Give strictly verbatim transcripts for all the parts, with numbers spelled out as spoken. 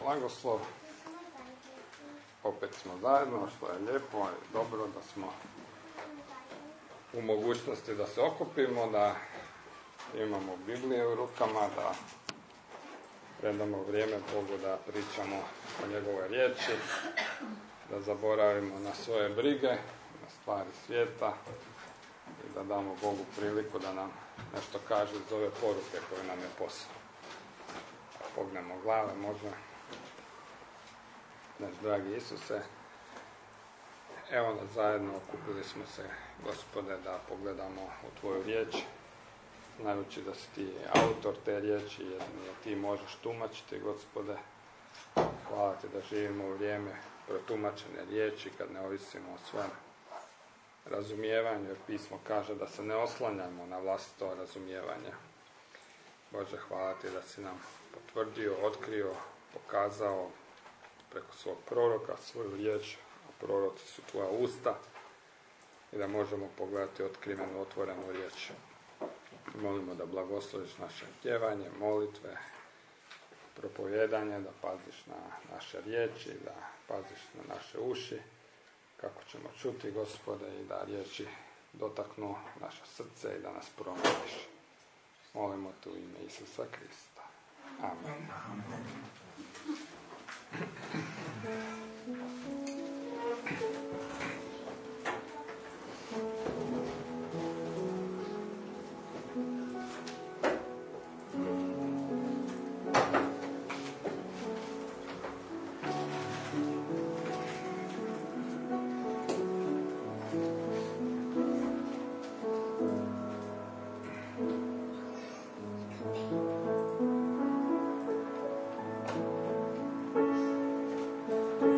blagoslov. Opet smo zajedno, što je lijepo i dobro da smo u mogućnosti da se okupimo, da imamo Biblije u rukama, da predamo vrijeme Bogu, da pričamo o njegovoj riječi, da zaboravimo na svoje brige, na stvari svijeta i da damo Bogu priliku da nam nešto kaže iz ove poruke koje nam je poslao. Pognemo glave, možda. Naš dragi Isuse, evo nas zajedno, okupili smo se, Gospode, da pogledamo u Tvoju riječ, znajući da si Ti autor te riječi, jer Ti možeš tumačiti, Gospode. Hvala Ti da živimo u vrijeme protumačene riječi, kad ne ovisimo o svojem razumijevanju, jer pismo kaže da se ne oslanjamo na vlastito razumijevanje. Bože, hvala Ti da si nam potvrdio, otkrio, pokazao preko svog proroka svoju riječ, a proroci su Tvoja usta, i da možemo pogledati otkrivenu, otvorenu riječ. Molimo da blagosloviš naše pjevanje, molitve, propovijedanje, da paziš na naše riječi, da paziš na naše uši, kako ćemo čuti, Gospode, i da riječi dotaknu naše srce i da nas promijeniš. Molimo Te u ime Isusa Krista. Amen. Thank you.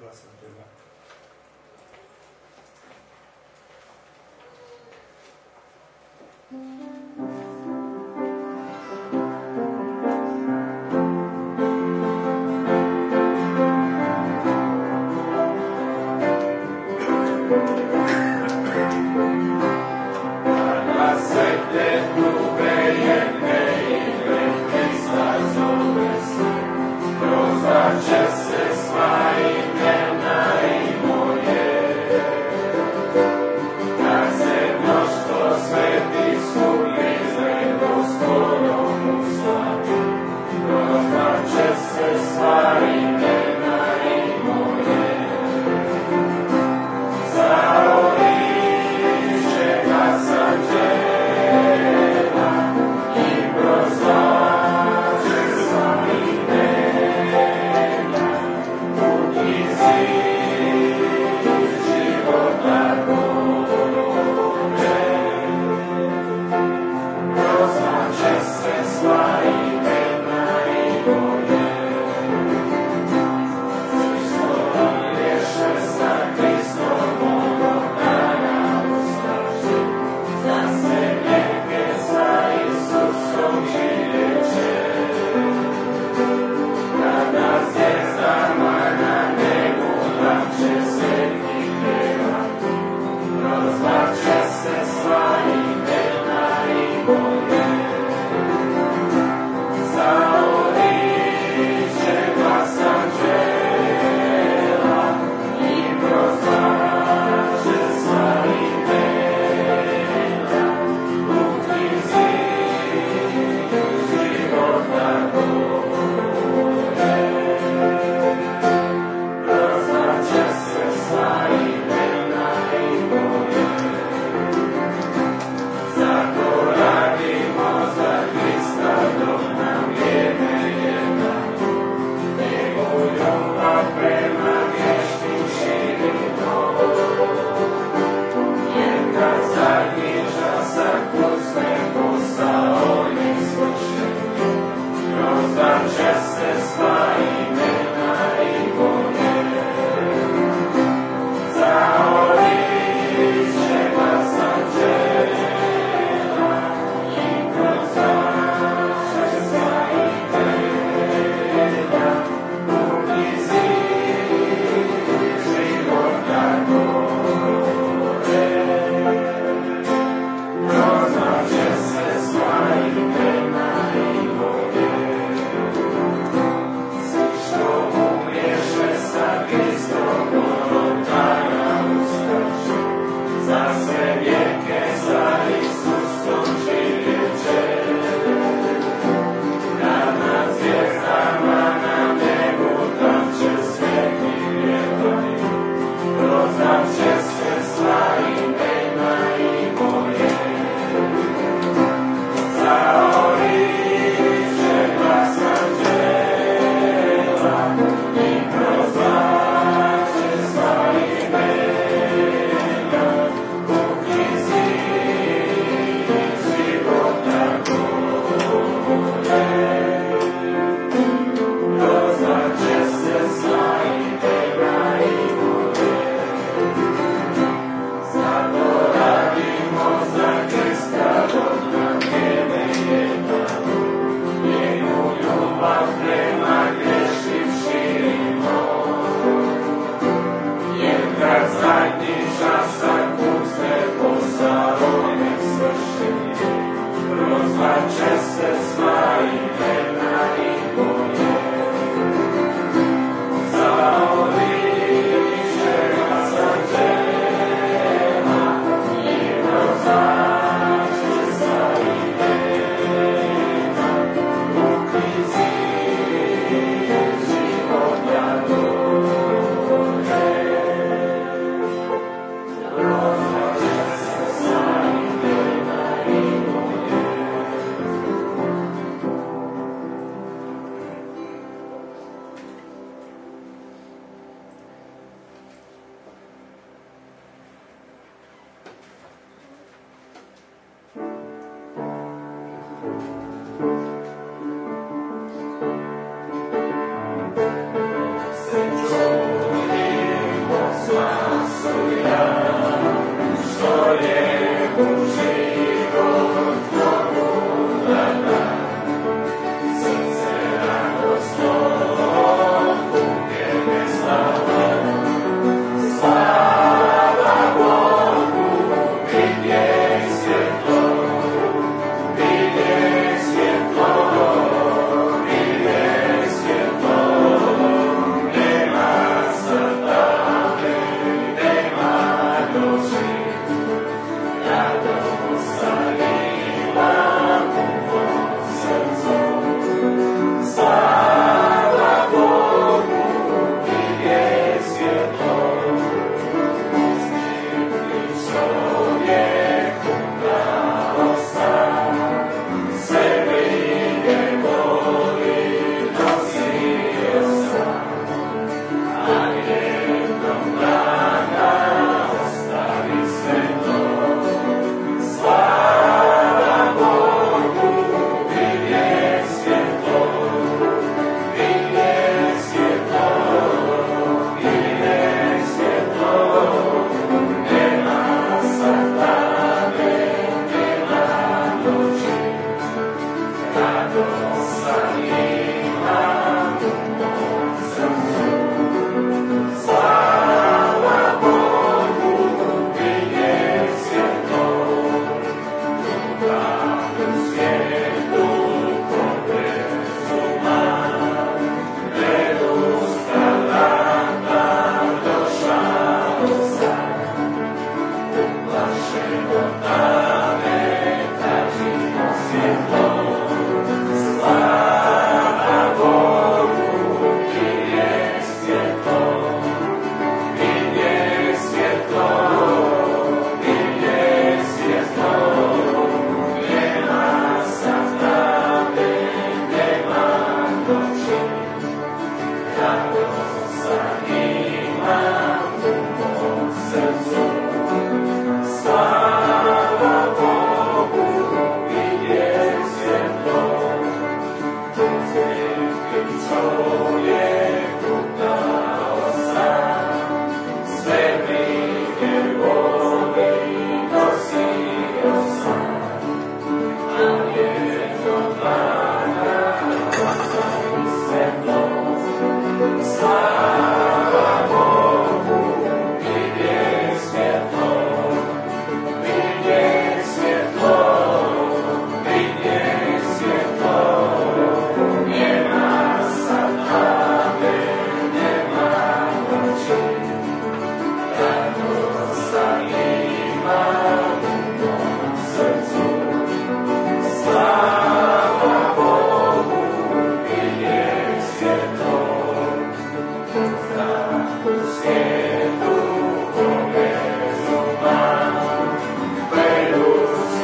sam tebe. Će se sva imena i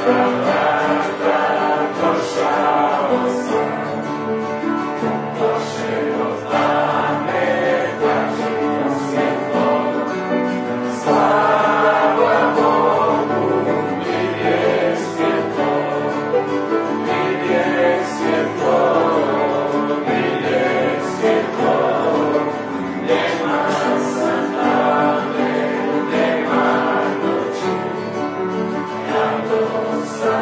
Sa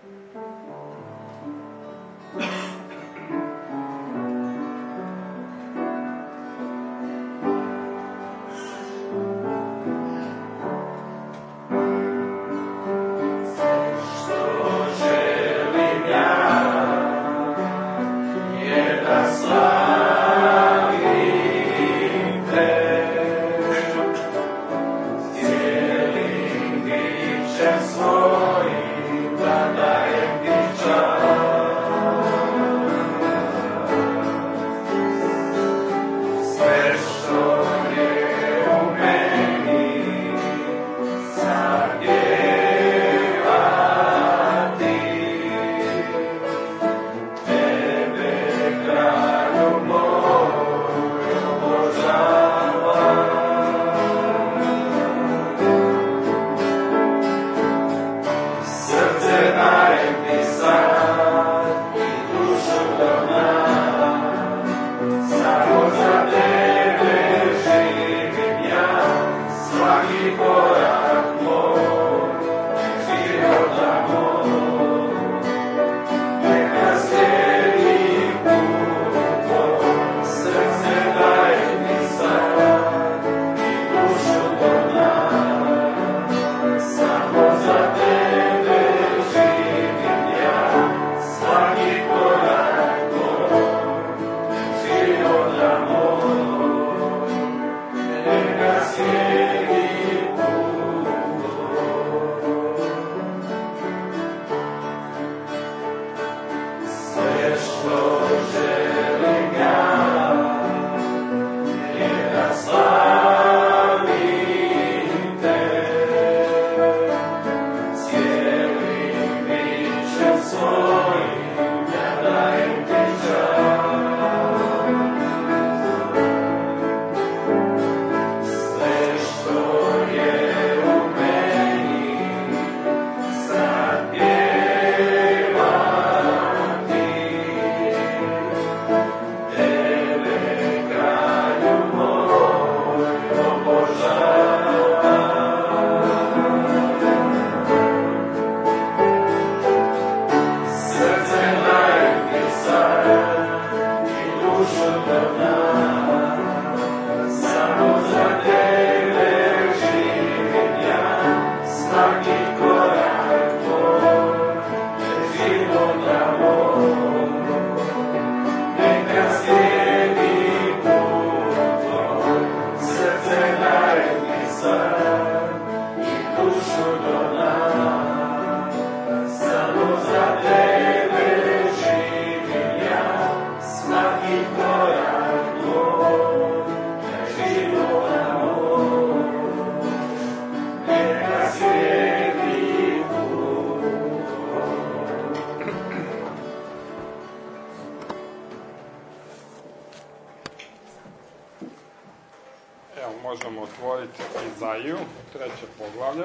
Možemo otvoriti Izaiju, treće poglavlje.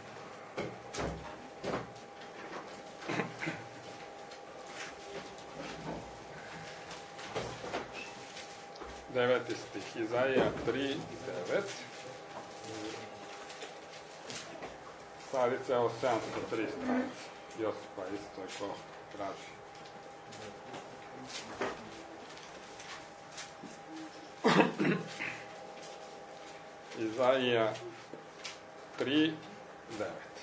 Deveti stih, Izaija tri, devet. Starice, evo sedamsto tri stranice. Josipa isto je ko traži. Izaija tri, devet.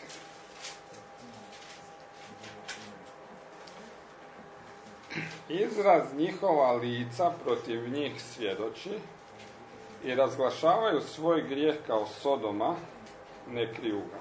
Izraz njihova lica protiv njih svjedoči i razglašavaju svoj grijeh kao Sodoma, ne kriju ga.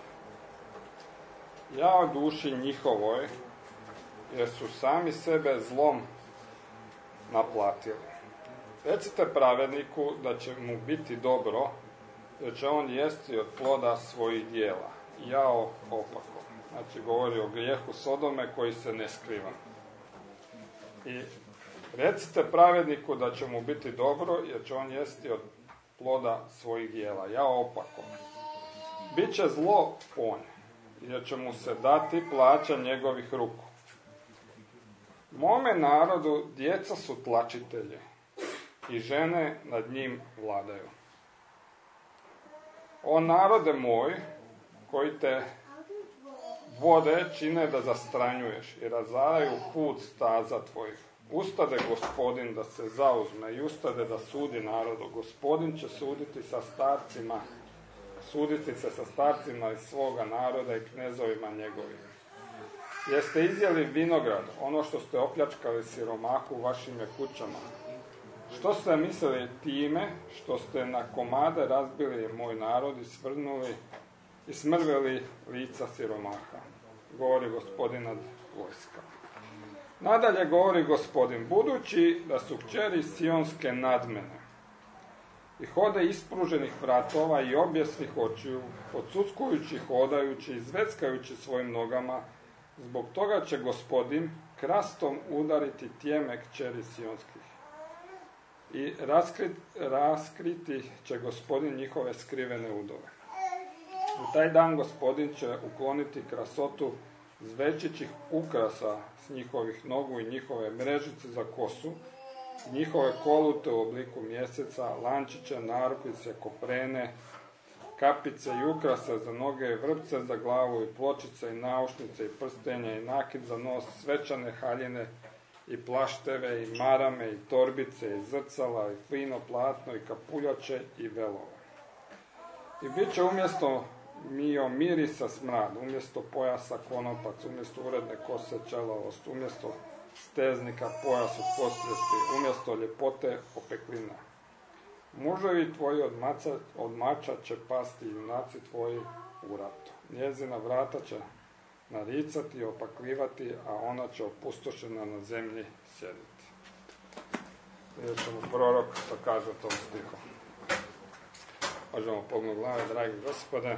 Jao duši njihovoj, jer su sami sebe zlom naplatili. Recite pravedniku da će mu biti dobro, jer će on jesti od ploda svojih dijela. Jao opako. Znači govori o grijehu Sodome koji se ne skriva. I recite pravedniku da će mu biti dobro, jer će on jesti od ploda svojih dijela. Jao opako. Biće zlo on, jer će mu se dati plaća njegovih ruku. Mome narodu djeca su tlačitelji i žene nad njim vladaju. O narode moj, koji te vode čine da zastranjuješ i razaraju put staza tvojih. Ustade Gospodin da se zauzme i ustade da sudi narodu. Gospodin će suditi sa starcima, suditi se sa starcima iz svoga naroda i knezovima njegovim. Jeste izjeli vinograd, ono što ste opljačkali siromahu u vašim je kućama. Što ste mislili time što ste na komade razbili moj narod i svrnuli i smrvili lica siromaha? Govori Gospodin nad vojska. Nadalje govori Gospodin, budući da su kćeri sionske nad mene i hode ispruženih vratova i objesnih očiju, odsuckujući, hodajući i zveckajući svojim nogama, zbog toga će Gospodin krastom udariti tijeme kćeri sionskih i raskrit, raskriti će Gospodin njihove skrivene udove. U taj dan Gospodin će ukloniti krasotu zvečićih ukrasa s njihovih nogu i njihove mrežice za kosu, njihove kolute u obliku mjeseca, lančiće, narukvice, koprene, kapice i ukrase za noge, vrpce za glavu i pločice i naušnice i prstenja i nakit za nos, svečane haljine i plašteve i marame i torbice i zrcala i fino platno i kapuljače i velove. I bit će umjesto mio mirisa smrad, umjesto pojasa konopac, umjesto uredne kose čelavost, umjesto steznika pojas od postresti, umjesto ljepote opeklina. Muževi tvoji od, maca, od mača će pasti i junaci tvoji u ratu. Njezina vrata će naricati i opaklivati, a ona će opustošena na zemlji sjediti. Vidjet ćemo prorok što kaže o tom stihu. Možemo pognuti glave, dragi Gospode.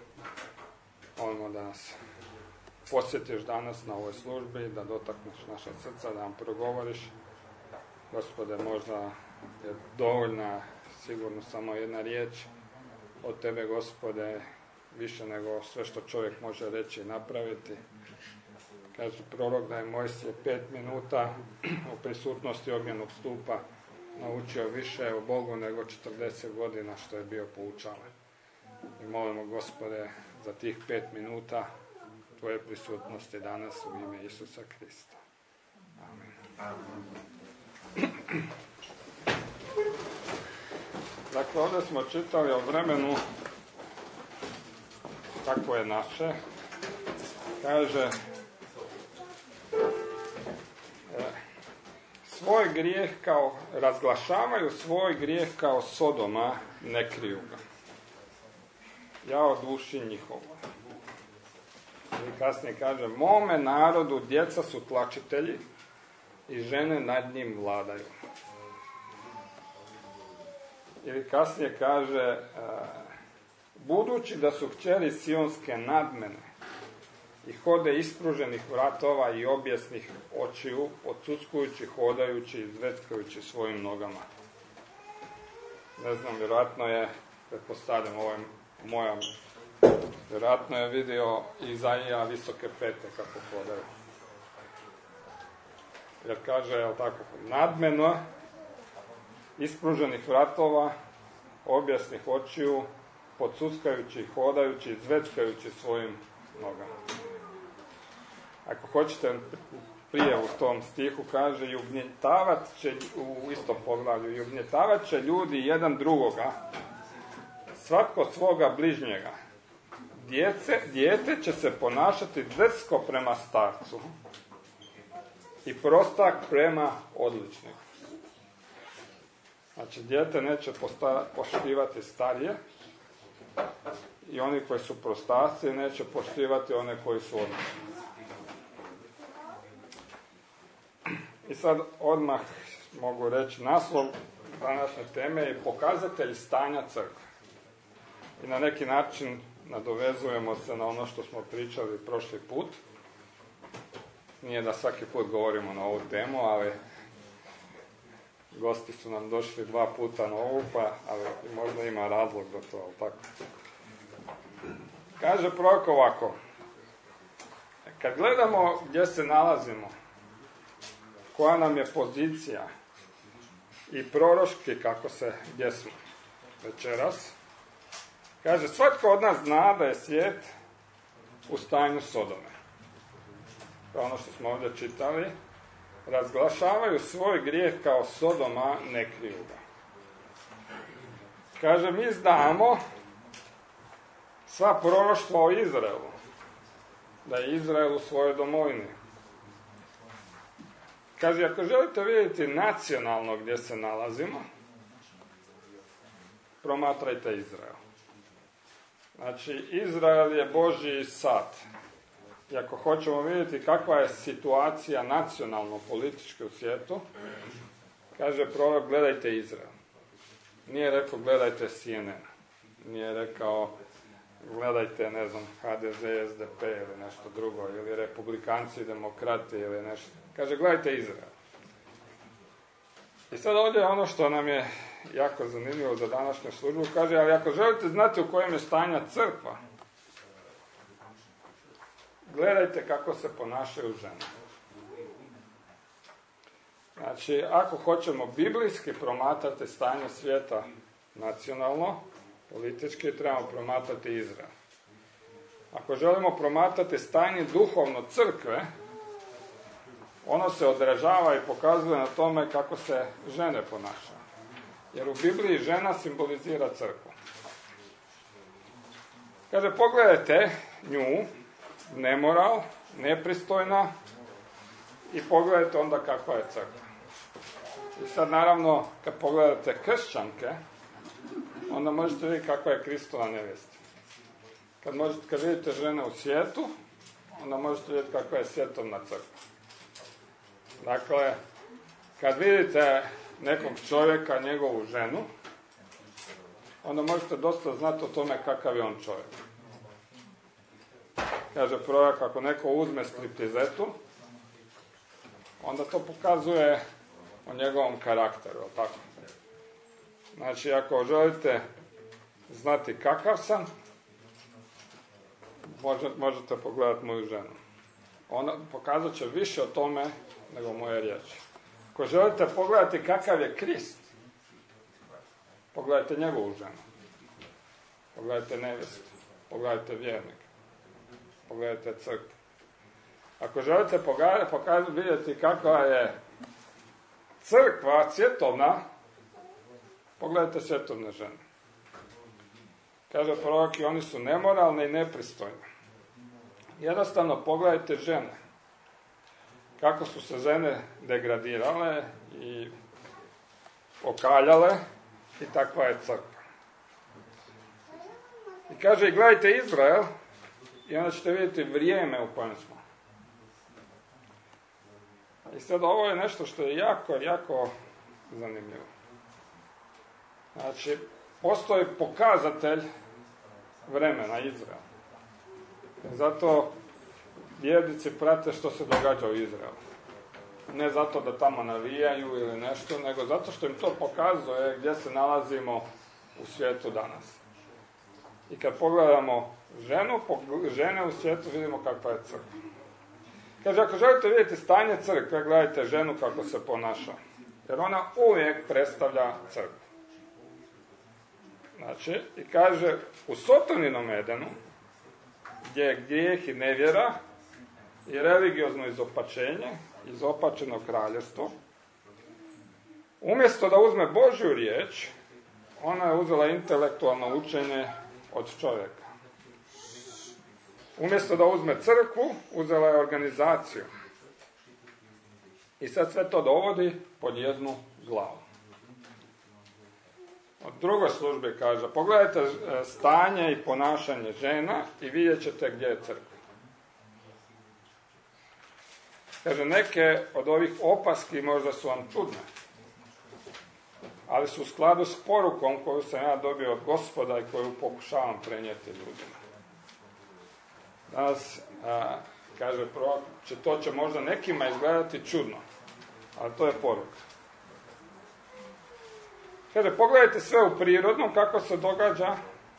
Molimo da nas posjetiš danas na ovoj službi, da dotakneš naša srca, da nam progovoriš. Gospode, možda je dovoljna sigurno samo jedna riječ od Tebe, Gospode, više nego sve što čovjek može reći i napraviti. Kaže prorok da je Mojsije pet minuta u prisutnosti ognjenog stupa naučio više o Bogu nego četrdeset godina što je bio poučavan. I molimo, Gospode, za tih pet minuta Tvoje prisutnosti danas u ime Isusa Krista. Amen. Amen. Dakle, ovdje smo čitali o vremenu kako je naše. Kaže, svoj grijeh kao, razglašavaju svoj grijeh kao Sodoma, ne kriju ga. Jao duši njihovo. I kasnije kaže, mome narodu djeca su tlačitelji i žene nad njim vladaju. Ili kasnije kaže, budući da su kćeri sionske nad mene i hode ispruženih vratova i objesnih očiju, odsuckujući, hodajući i zveckajući svojim nogama. Ne znam, vjerojatno je, pretpostavljam, ovo je moja, vjerojatno je vidio Izaija visoke pete kako hodaju. Jer kaže, jel tako, nadmeno, ispruženih vratova, objesnih očiju, podsuckajući, hodajući, zveckajući svojim nogama. Ako hoćete, prije u tom stihu kaže, i ugnjetavat će, u istom poglavlju, i ugnjetavat će ljudi jedan drugoga, svatko svoga bližnjega. Djece, dijete će se ponašati drsko prema starcu i prostak prema odličniku. Znači, dijete neće posta, poštivati starije i oni koji su prostaci neće poštivati one koji su odlični. I sad odmah mogu reći, naslov današnje teme je pokazatelj stanja crkve. I na neki način nadovezujemo se na ono što smo pričali prošli put. Nije da svaki put govorimo na ovu temu, ali gosti su nam došli dva puta na ovu, pa ali možda ima razlog za to, ali tako. Kaže prorok ovako, kad gledamo gdje se nalazimo, koja nam je pozicija i proroški kako se, gdje smo večeras, kaže, svatko od nas zna da je svijet u stanju Sodome. Kao ono što smo ovdje čitali, razglašavaju svoj grijeh kao Sodoma, ne kriju ga. Kaže, mi znamo sva proroštva o Izraelu, da je Izrael u svojoj domovini. Kaže, ako želite vidjeti nacionalno gdje se nalazimo, promatrajte Izrael. Znači, Izrael je Božji sad. I ako hoćemo vidjeti kakva je situacija nacionalno politički u svijetu, kaže prorok, gledajte Izrael. Nije rekao gledajte C N N. Nije rekao gledajte, ne znam, H D Z, S D P ili nešto drugo, ili republikanci, demokrati ili nešto. Kaže, gledajte Izrael. I sad ovdje ono što nam je jako zanimljivo za današnju službu, kaže, ali ako želite znati u kojem je stanja crkva, gledajte kako se ponašaju žene. Znači, ako hoćemo biblijski promatrati stanje svijeta nacionalno, politički, trebamo promatrati Izrael. Ako želimo promatrati stanje duhovno crkve, ono se odražava i pokazuje na tome kako se žene ponašaju. Jer u Bibliji žena simbolizira crkvu. Kaže, pogledajte nju, nemoral, nepristojna, i pogledajte onda kakva je crkva. I sad naravno, kad pogledate kršćanke, onda možete vidjeti kakva je Kristova nevjesta. Kad, možete, kad vidite žene u svijetu, onda možete vidjeti kakva je svjetovna crkva. Dakle, kad vidite nekog čovjeka, njegovu ženu, onda možete dosta znati o tome kakav je on čovjek. Kaže prorok, ako neko uzme striptizetu, onda to pokazuje o njegovom karakteru, tako? Znači, ako želite znati kakav sam, možete pogledati moju ženu. Ona pokazat će više o tome nego moje riječi. Ako želite pogledati kakav je Krist, pogledajte njegovu ženu. Pogledajte nevjestu. Pogledajte vjernika. Pogledajte crkvu. Ako želite pokazati, vidjeti kakva je crkva svjetovna, pogledajte svjetovne žene. Kaže prorok, i oni su nemoralne i nepristojne. Jednostavno pogledajte žene. Kako su se žene degradirale i okaljale, i takva je crkva. I kaže, i gledajte Izrael, i onda ćete vidjeti vrijeme u kojem smo. I sad ovo je nešto što je jako, jako zanimljivo. Znači, postoji pokazatelj vremena Izrael. Zato vjernici prate što se događa u Izraelu. Ne zato da tamo navijaju ili nešto, nego zato što im to pokazuje gdje se nalazimo u svijetu danas. I kad pogledamo ženu, žene u svijetu, vidimo kakva je crkva. Kaže, ako želite vidjeti stanje crkve, gledajte ženu kako se ponaša. Jer ona uvijek predstavlja crkvu. Znači, i kaže, u Sotoninom Edenu, gdje je grijeh i nevjera i religiozno izopačenje, izopačeno kraljevstvo, umjesto da uzme Božju riječ, ona je uzela intelektualno učenje od čovjeka. Umjesto da uzme crkvu, uzela je organizaciju. I sad sve to dovodi pod jednu glavu. Od drugoj službi kaže, pogledajte stanje i ponašanje žena i vidjet ćete gdje je crkva. Kaže, neke od ovih opaski možda su vam čudne, ali su u skladu s porukom koju sam ja dobio od Gospoda i koju pokušavam prenijeti ljudima. Danas, a, kaže prorok, će to će možda nekima izgledati čudno, ali to je poruka. Kaže, pogledajte sve u prirodnom kako se događa.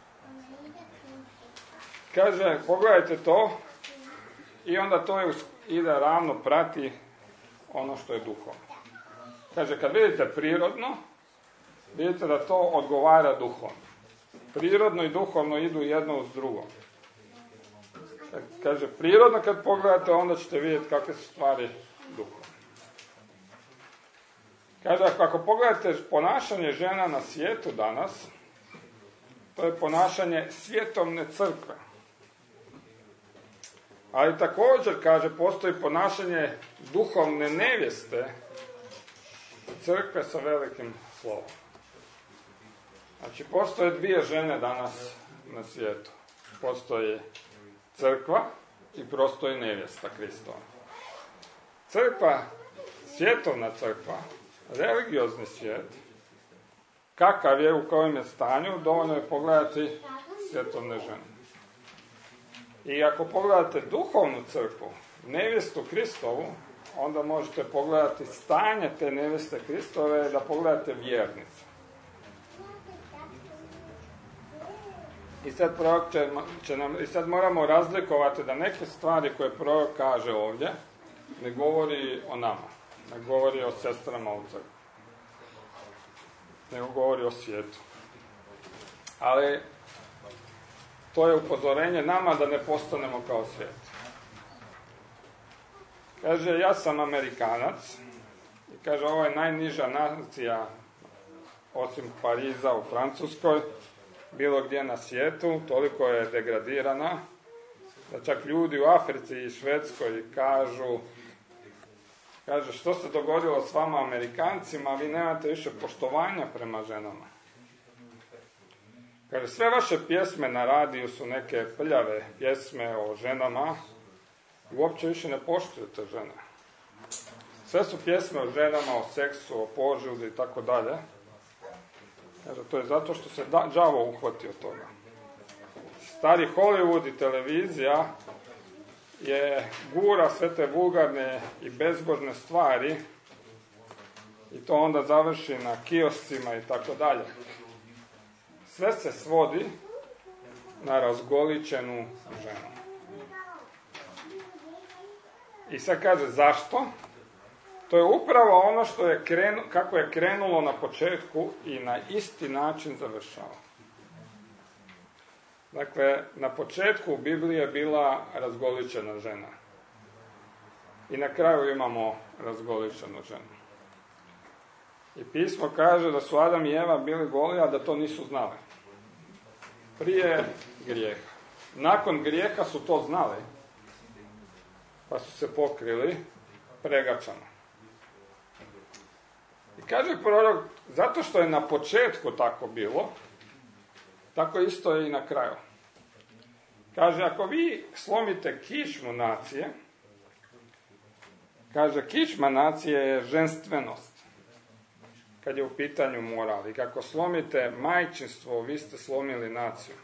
Kaže, pogledajte to i onda to je, ide ravno, prati ono što je duhovno. Kaže, kad vidite prirodno, vidite da to odgovara duhovno. Prirodno i duhovno idu jedno uz drugo. kaže, prirodno kad pogledate, onda ćete vidjeti kakve su stvari duhovne. Kaže, ako pogledate ponašanje žena na svijetu danas, to je ponašanje svjetovne crkve. Ali također, kaže, postoji ponašanje duhovne nevjeste crkve sa velikim slovom. Znači, postoje dvije žene danas na svijetu. Postoji crkva i postoji nevjesta Kristova. Crkva, svjetovna crkva, religiozni svijet, kakav je, u kojem je stanju, dovoljno je pogledati svjetovne žene. I ako pogledate duhovnu crkvu, nevjestu Kristovu, onda možete pogledati stanje te nevjeste Kristove, da pogledate vjernice. I sad, prorok će, će nam, I sad moramo razlikovati da neke stvari koje prorok kaže ovdje ne govori o nama, ne govori o sestrama u crkvi, nego govori o svijetu. Ali to je upozorenje nama da ne postanemo kao svijet. Kaže, ja sam Amerikanac i kaže, ovo je najniža nacija osim Pariza u Francuskoj, bilo gdje na svijetu, toliko je degradirana, da čak ljudi u Africi i Švedskoj kažu, kaže, što se dogodilo s vama Amerikancima, vi nemate više poštovanja prema ženama. Kaže, sve vaše pjesme na radiju su neke prljave pjesme o ženama i uopće više ne poštujete žene. Sve su pjesme o ženama, o seksu, o požudi i tako dalje. Kaže, to je zato što se da, đavo uhvatio toga. Stari Hollywood i televizija je gura sve te vulgarne i bezbožne stvari i to onda završi na kioscima i tako dalje. Sve se svodi na razgoličenu ženu. I sad kaže, zašto? To je upravo ono što je krenu, kako je krenulo na početku i na isti način završava. Dakle, na početku u Bibliji je bila razgoličena žena. I na kraju imamo razgoličenu ženu. I pismo kaže da su Adam i Eva bili goli, a da to nisu znali. Prije grijeha. Nakon grijeha su to znali, pa su se pokrili pregačama. I kaže prorok, zato što je na početku tako bilo, tako isto je i na kraju. Kaže, ako vi slomite kičmu nacije, kaže, kičma nacije je ženstvenost, kad je u pitanju moral. I kako slomite majčinstvo, vi ste slomili naciju.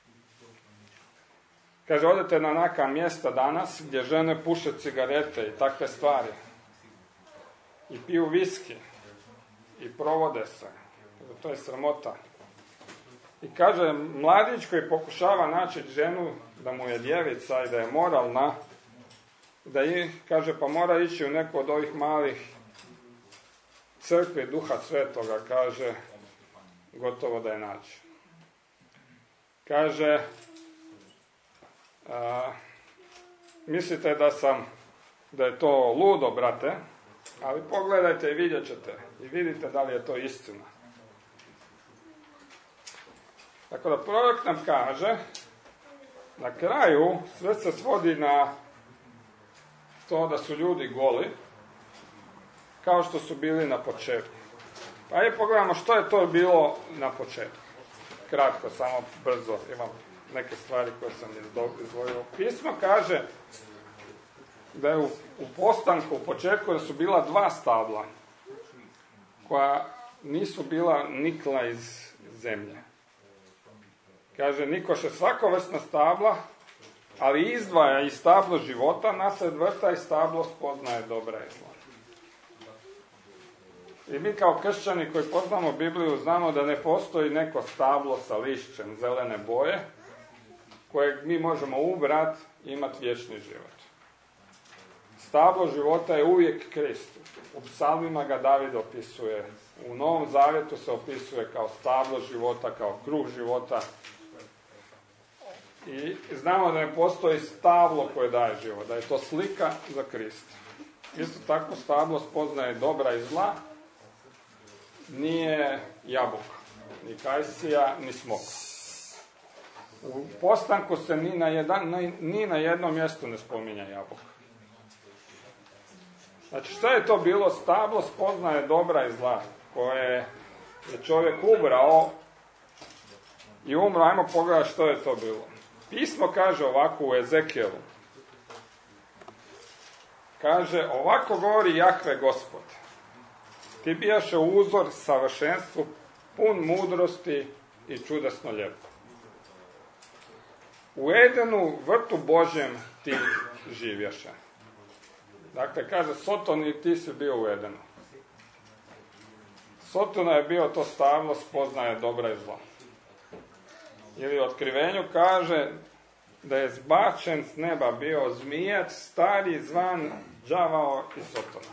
Kaže, odete na neka mjesta danas gdje žene puše cigarete i takve stvari. I piju viski. I provode se. To je sramota. I kaže, mladić koji pokušava naći ženu da mu je djevica i da je moralna, da je, kaže, pa mora ići u neku od ovih malih crkvi Duha Svetoga, kaže, gotovo da je naći. Kaže, a, mislite da sam, da je to ludo, brate, ali pogledajte i vidjet ćete i vidite da li je to istina. Tako da prorok nam kaže, na kraju sve se svodi na to da su ljudi goli, kao što su bili na početku. Pa je pogledamo što je to bilo na početku. Kratko, samo brzo, imam neke stvari koje sam izdvojio. Pismo kaže da je u, u postanku, u početku, da su bila dva stabla koja nisu bila nikla iz zemlje. Kaže, nikoše svakovrsna stabla, ali izdvaja i stablo života nasred vrta i stablo spoznaje dobra i zla. I mi kao kršćani koji poznamo Bibliju znamo da ne postoji neko stablo sa lišćem zelene boje kojeg mi možemo ubrati i imati vječni život. Stablo života je uvijek Krist. U psalmima ga David opisuje. U Novom Zavjetu se opisuje kao stablo života, kao kruh života. I znamo da ne postoji stablo koje daje život, da je to slika za Krista. Isto tako stablo spoznaje dobra i zla, nije jabuka, ni kajsija, ni smok. U postanku se ni na, jedan, ni na jednom mjestu ne spominja jabuka. Znači, što je to bilo? Stablo spoznaje dobra i zla, koje je čovjek ubrao i umro. Ajmo pogledati što je to bilo. Pismo kaže ovako u Ezekijelu. Kaže, ovako govori Jahve Gospod. Ti bijaše uzor savršenstvu, pun mudrosti i čudesno lijepo. U Edenu, vrtu Božjem, ti živjaše. Dakle, kaže, Soton i ti si bio u Edenu. Sotona je bio to stablo spoznaje dobra i zla. Ili u Otkrivenju kaže da je zbačen s neba bio zmijac, stari zvan đavao i Sotona.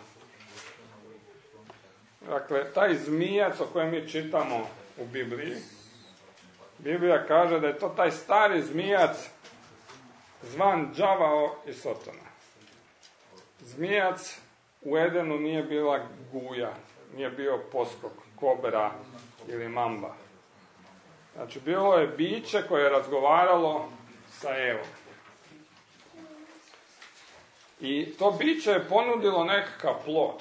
Dakle, taj zmijac o kojem mi čitamo u Bibliji, Biblija kaže da je to taj stari zmijac zvan đavao i Sotona. Zmijac u Edenu nije bila guja, nije bio poskok, kobra ili mamba. Znači, bilo je biće koje je razgovaralo sa Evom. I to biće je ponudilo nekakav plod.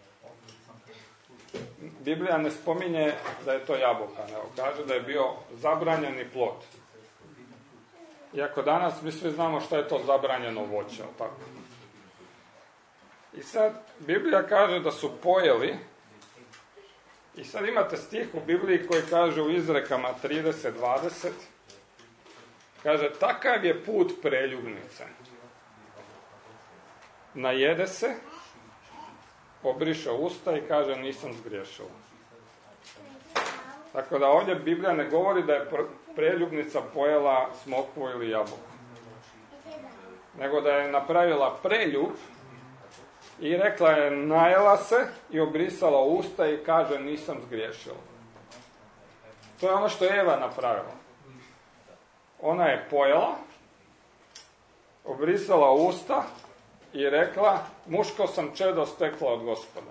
Biblija ne spominje da je to jabuka, nego kaže da je bio zabranjeni plod. Iako danas mi svi znamo što je to zabranjeno voće, tako. I sad, Biblija kaže da su pojeli, i sad imate stih u Bibliji koji kaže u Izrekama trideset dvadeset, kaže, takav je put preljubnice. Najede se, obriše usta i kaže, nisam zgriješila. Tako da ovdje Biblija ne govori da je preljubnica pojela smokvu ili jabuku, nego da je napravila preljub i rekla je, najela se i obrisala usta i kaže, nisam zgriješila. To je ono što je Eva napravila. Ona je pojela, obrisala usta i rekla, muško sam čedo stekla od Gospoda.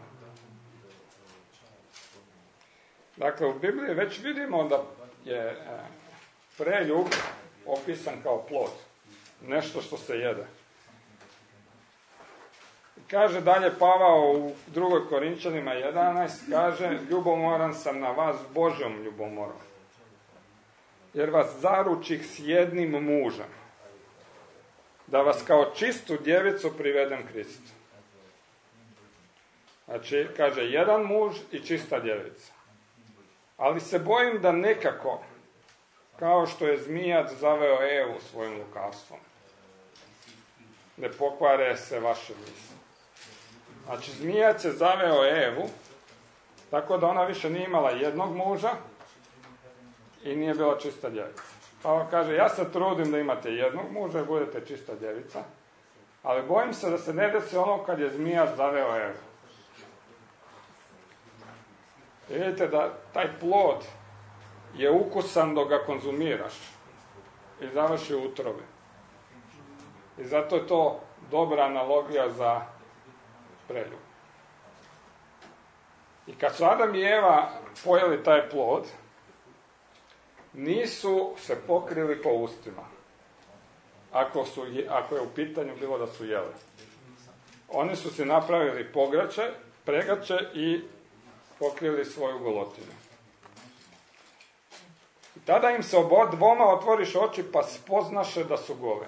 Dakle, u Bibliji već vidimo da je preljub opisan kao plod. Nešto što se jede. Kaže dalje Pavao u drugoj Korinčanima jedanaest, kaže, ljubomoran sam na vas Božjom ljubomorom, jer vas zaručih s jednim mužem, da vas kao čistu djevicu privedem Kristu. Znači, kaže, jedan muž i čista djevica. Ali se bojim da nekako, kao što je zmijac zaveo Evu svojim lukavstvom, ne pokvare se vaše misli. Znači, zmijac je zaveo Evu, tako da ona više nije imala jednog muža i nije bila čista djevica. Pa on kaže, ja se trudim da imate jednog muža i budete čista djevica, ali bojim se da se ne desi ono kad je zmijac zaveo Evu. I vidite da taj plod je ukusan dok ga konzumiraš i završi u utrobi. I zato je to dobra analogija za preljub. I kad su Adam i Eva pojeli taj plod, nisu se pokrili po ustima. Ako, su, ako je u pitanju bilo da su jeli. Oni su si napravili pograče, pregače i pokrili svoju golotinu. I tada im se obo dvoma otvoriš oči pa spoznaše da su gole.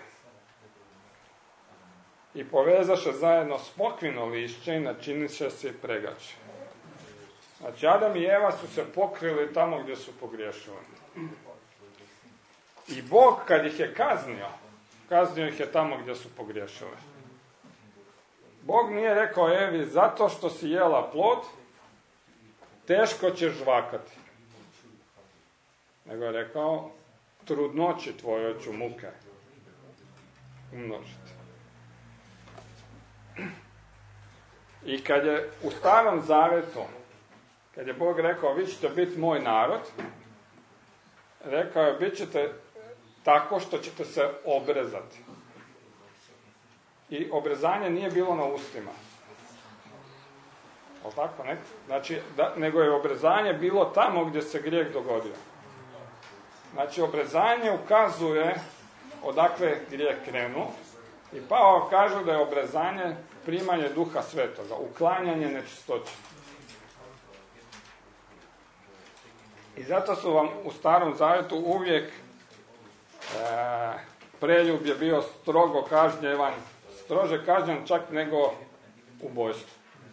I povezaše zajedno smokvino lišće i načiniše se pregače. Znači, Adam i Eva su se pokrili tamo gdje su pogriješili. I Bog, kad ih je kaznio, kaznio ih je tamo gdje su pogriješili. Bog nije rekao Evi, zato što si jela plod, teško ćeš žvakati. Nego je rekao, trudnoći tvojoj ću muke umnožiti. I kad je u Starom Zavetu, kad je Bog rekao, vi ćete biti moj narod, rekao je, bit ćete tako što ćete se obrezati. I obrezanje nije bilo na ustima. O tako, ne? Znači, da, nego je obrezanje bilo tamo gdje se grijeh dogodio. Znači, obrezanje ukazuje odakle grijeh krenuo. I Pavao kaže da je obrezanje primanje Duha Svetoga, uklanjanje nečistoće. I zato su vam u Starom Zavjetu uvijek e, preljub je bio strogo kažnjevan, strože kažnjen čak nego ubojstvo.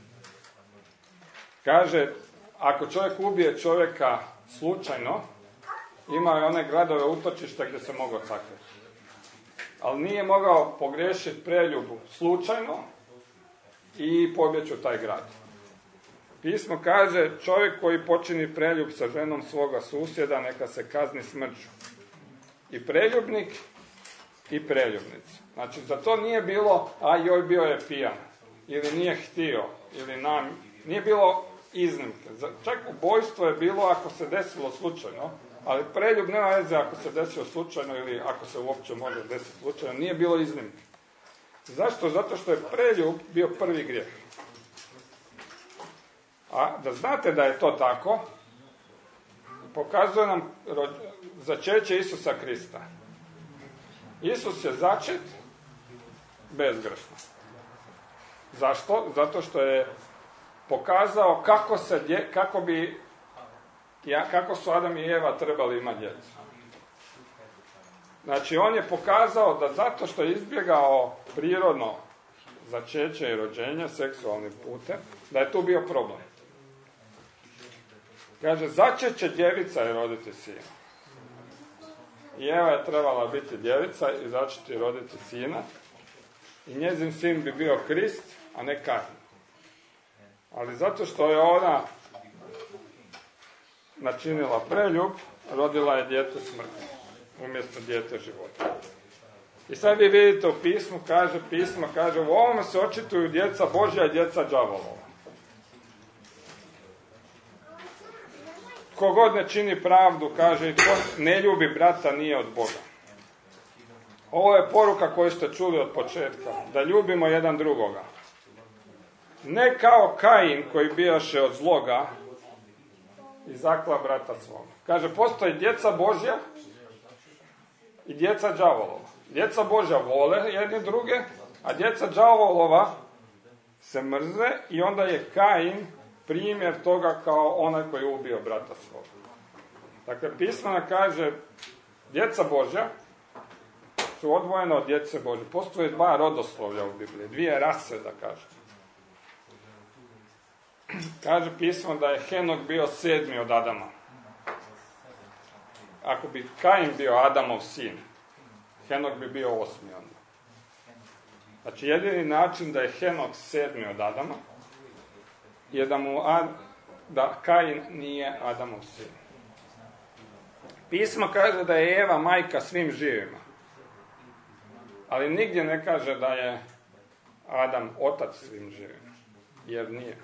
Kaže, ako čovjek ubije čovjeka slučajno, imao je one gradove utočišta gdje se mogao sakriti. Ali nije mogao pogriješiti preljubu slučajno i pobjeći u taj grad. Pismo kaže, čovjek koji počini preljub sa ženom svoga susjeda, neka se kazni smrću. I preljubnik i preljubnica. Znači, za to nije bilo, a joj bio je pijan, ili nije htio, ili nam, nije bilo iznimke. Čak ubojstvo je bilo ako se desilo slučajno, ali preljub nema veze ako se desilo slučajno ili ako se uopće može desiti slučajno, nije bilo iznimke. Zašto? Zato što je preljub bio prvi grijeh. A da znate da je to tako, pokazuje nam začeće Isusa Krista. Isus je začet bezgrešno. Zašto? Zato što je pokazao kako, se, kako, bi, kako su Adam i Eva trebali imati djecu. Znači, on je pokazao da zato što je izbjegao prirodno začeće i rođenje seksualnim putem, da je tu bio problem. Kaže, začeće djevica je roditi sina. I Eva je trebala biti djevica i začeti i roditi sina. I njezin sin bi bio Krist, a ne Kain. Ali zato što je ona načinila preljub, rodila je dijete smrti, umjesto dijete života. I sad vi vidite u pismu, kaže, pismo kaže, u ovome se očituju djeca Božja i djeca đavolova. Kogod ne čini pravdu, kaže, i tko ne ljubi brata, nije od Boga. Ovo je poruka koju ste čuli od početka, da ljubimo jedan drugoga. Ne kao Kain koji bijaše od zloga i zakla brata svoga. Kaže, postoji djeca Božja i djeca đavolova. Djeca Božja vole jedni druge, a djeca đavolova se mrze i onda je Kain primjer toga kao onaj koji je ubio brata svoga. Dakle, pismo kaže, djeca Božja su odvojena od djece Božje. Postoje dva rodoslovlja u Bibliji, dvije rase, da kažem. Kaže pismo da je Henok bio sedmi od Adama. Ako bi Kain bio Adamov sin, Henok bi bio osmi onda. Znači, jedini način da je Henok sedmi od Adama je da, mu Ad, da Kain nije Adamov sin. Pismo kaže da je Eva majka svim živima. Ali nigdje ne kaže da je Adam otac svim živima. Jer nije.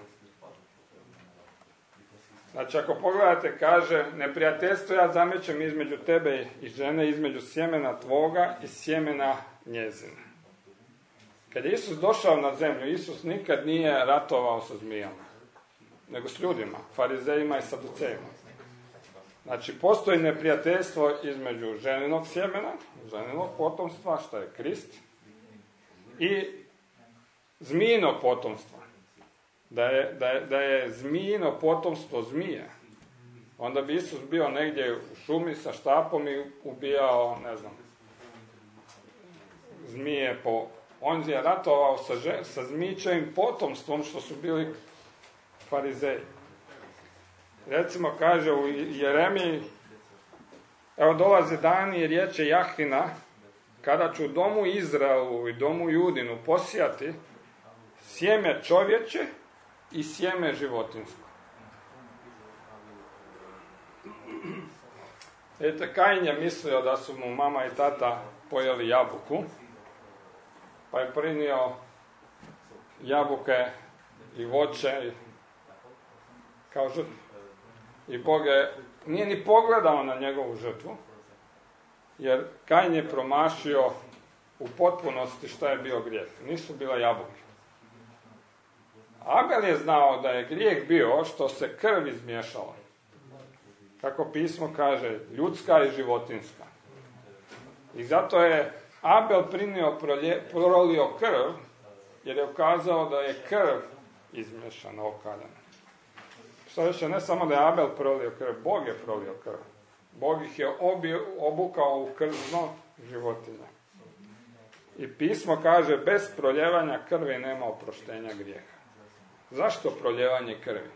Znači, ako pogledate, kaže, neprijateljstvo ja zamećem između tebe i žene, između sjemena tvoga i sjemena njezina. Kad je Isus došao na zemlju, Isus nikad nije ratovao sa zmijama, nego s ljudima, farizejima i saducejima. Znači, postoji neprijateljstvo između ženinog sjemena, ženinog potomstva, što je Krist, i zmijinog potomstva. Da je, da, je, da je zmijino potomstvo zmije, onda bi Isus bio negdje u šumi sa štapom i ubijao, ne znam, zmije po... On je ratovao sa, že, sa zmičevim potomstvom, što su bili farizeji. Recimo, kaže u Jeremiji, evo dolaze dani i riječe Jahvina, kada ću domu Izraelu i domu Judinu posijati sjeme čovječe i sjeme životinjsko. Vidite, Kain je mislio da su mu mama i tata pojeli jabuku, pa je prinio jabuke i voće kao žrtvu. I Bog je, nije ni pogledao na njegovu žrtvu, jer Kain je promašio u potpunosti šta je bio grijeh. Nisu bile jabuke. Abel je znao da je grijeh bio što se krv izmiješala. Kako pismo kaže, ljudska i životinjska. I zato je Abel prinio prolje, prolio krv, jer je ukazao da je krv izmiješana, okaljana. Što više, ne samo da je Abel prolio krv, Bog je prolio krv. Bog ih je obi, obukao u krzno životinja. I pismo kaže, bez proljevanja krvi nema oproštenja grijeha. Zašto proljevanje krvi?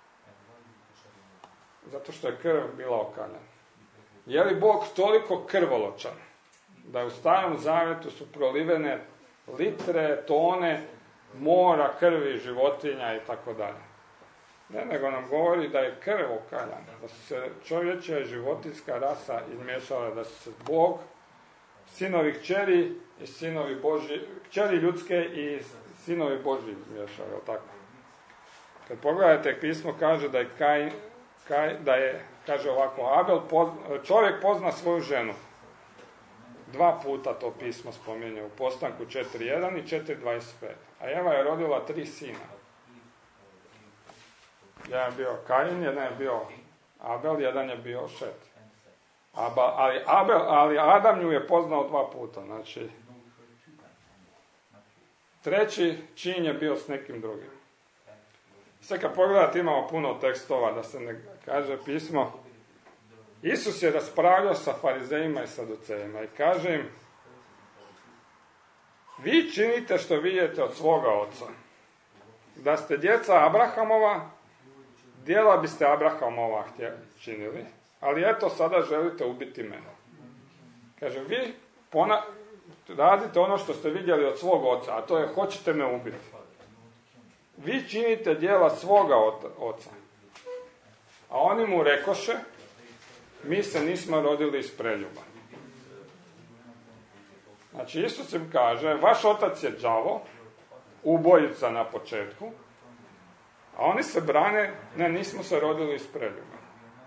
Zato što je krv bila okaljena. Je li Bog toliko krvoločan da u Starom Zavjetu su prolivene litre, tone, mora, krvi, životinja i tako dalje? Ne, nego nam govori da je krv okaljana, da su se čovječja i životinjska rasa izmiješala, da su se Bog, sinovi kćeri i sinovi Božji, kćeri ljudske i sinovi Božji izmiješali, jel tako? Kad pogledajte, pismo kaže da je Kain, Kaj, da je, kaže ovako, Abel, poz, čovjek pozna svoju ženu. Dva puta to pismo spominje u Postanku četiri jedan i četiri dvadeset pet. A Eva je rodila tri sina. Jedan je bio Kain, jedan je bio Abel, jedan je bio Šet. Aba, ali, Abel, ali Adam nju je poznao dva puta. Znači, treći čin je bio s nekim drugim. Sve kad pogledate, imamo puno tekstova, da se ne kaže pismo. Isus je raspravljao sa farizejima i saducejima i kaže im, vi činite što vidite od svoga oca. Da ste djeca Abrahamova, djela biste Abrahamova činili, ali eto sada želite ubiti mene. Kaže, vi pona- radite ono što ste vidjeli od svog oca, a to je hoćete me ubiti. Vi činite djela svoga oca. A oni mu rekoše, mi se nismo rodili iz preljuba. Znači, Isus im kaže, vaš otac je đavo, ubojica na početku, a oni se brane, ne, nismo se rodili iz preljuba.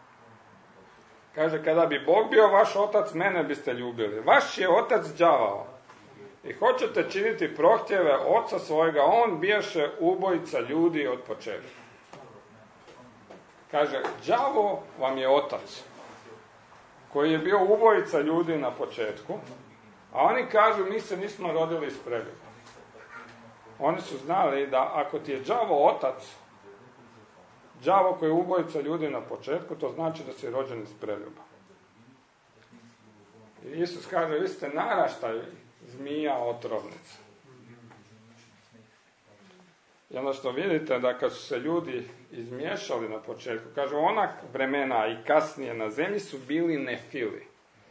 Kaže, kada bi Bog bio vaš otac, mene biste ljubili. Vaš je otac đavao. I hoćete činiti prohtjeve oca svojega, on biješe ubojica ljudi od početka. Kaže, đavo vam je otac, koji je bio ubojica ljudi na početku, a oni kažu, mi se nismo rodili iz preljuba. Oni su znali da ako ti je đavo otac, đavo koji je ubojica ljudi na početku, to znači da si rođen iz preljuba. I Isus kaže, vi ste naraštaj zmija otrovnica. I ono što vidite, da kad su se ljudi izmiješali na početku, kaže, ona vremena i kasnije na zemlji su bili nefili.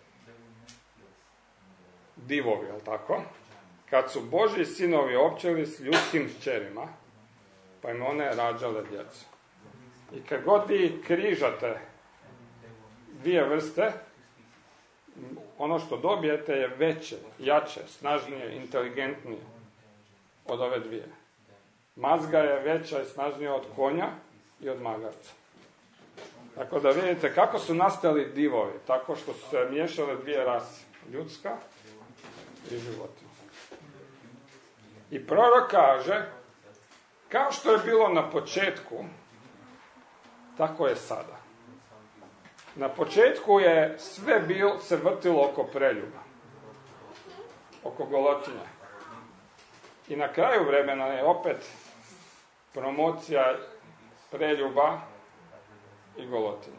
Divovi, jel tako? Kad su Božji sinovi općeli s ljudskim kćerima, pa im one rađale djecu. I kad god vi križate dvije vrste, ono što dobijete je veće, jače, snažnije, inteligentnije od ove dvije. Mazga je veća i snažnija od konja i od magarca. Tako da vidite kako su nastali divovi, tako što su se miješale dvije rase, ljudska i životinjska. I prorok kaže, kao što je bilo na početku, tako je sada. Na početku je sve bil, se vrtilo oko preljuba, oko golotinja. I na kraju vremena je opet promocija preljuba i golotinja.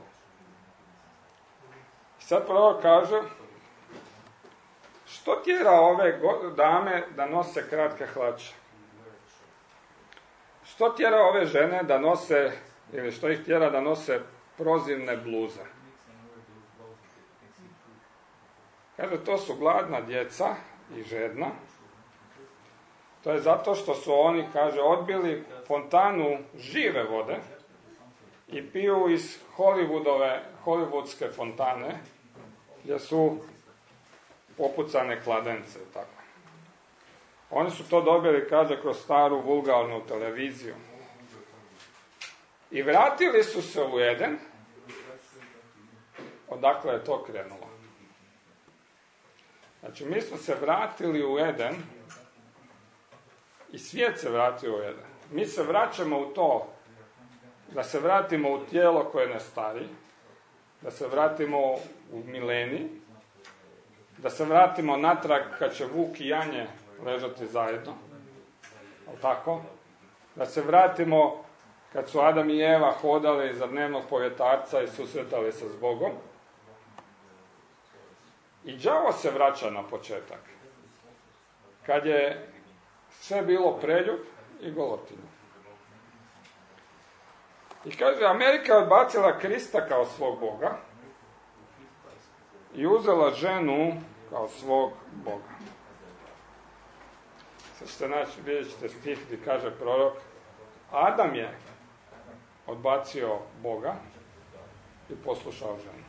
I sad prorok kaže, što tjera ove dame da nose kratke hlače? Što tjera ove žene da nose, ili što ih tjera da nose prozirne bluze? Kaže, to su gladna djeca i žedna. To je zato što su oni, kaže, odbili fontanu žive vode i piju iz Hollywoodove, hollywoodske fontane, gdje su popucane kladence. Tako. Oni su to dobili, kaže, kroz staru vulgarnu televiziju. I vratili su se u Eden, odakle je to krenulo. Znači, mi smo se vratili u Eden i svijet se vratio u Eden. Mi se vraćamo u to da se vratimo u tijelo koje ne stari, da se vratimo u milenij, da se vratimo natrag kad će Vuk i Janje ležati zajedno, ali tako? Da se vratimo kad su Adam i Eva hodali za dnevnog povjetarca i susretali se s Bogom. I đavo se vraća na početak, kad je sve bilo preljub i golotinja. I kaže, Amerika je odbacila Krista kao svog Boga i uzela ženu kao svog Boga. Sad ćete naći, vidjet ćete stih gdje kaže prorok, Adam je odbacio Boga i poslušao ženu.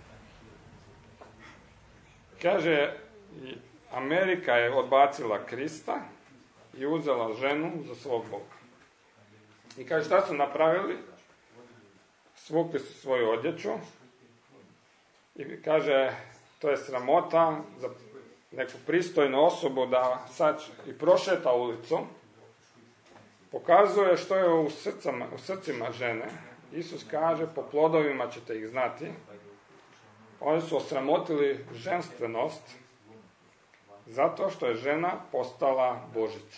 Kaže, Amerika je odbacila Krista i uzela ženu za svog Boga. I kaže, šta su napravili? Svukli su svoju odjeću i kaže, to je sramota za neku pristojnu osobu da sad i prošeta ulicom, pokazuje što je u, srcama, u srcima žene. Isus kaže, po plodovima ćete ih znati. Oni su osramotili ženstvenost zato što je žena postala Božica.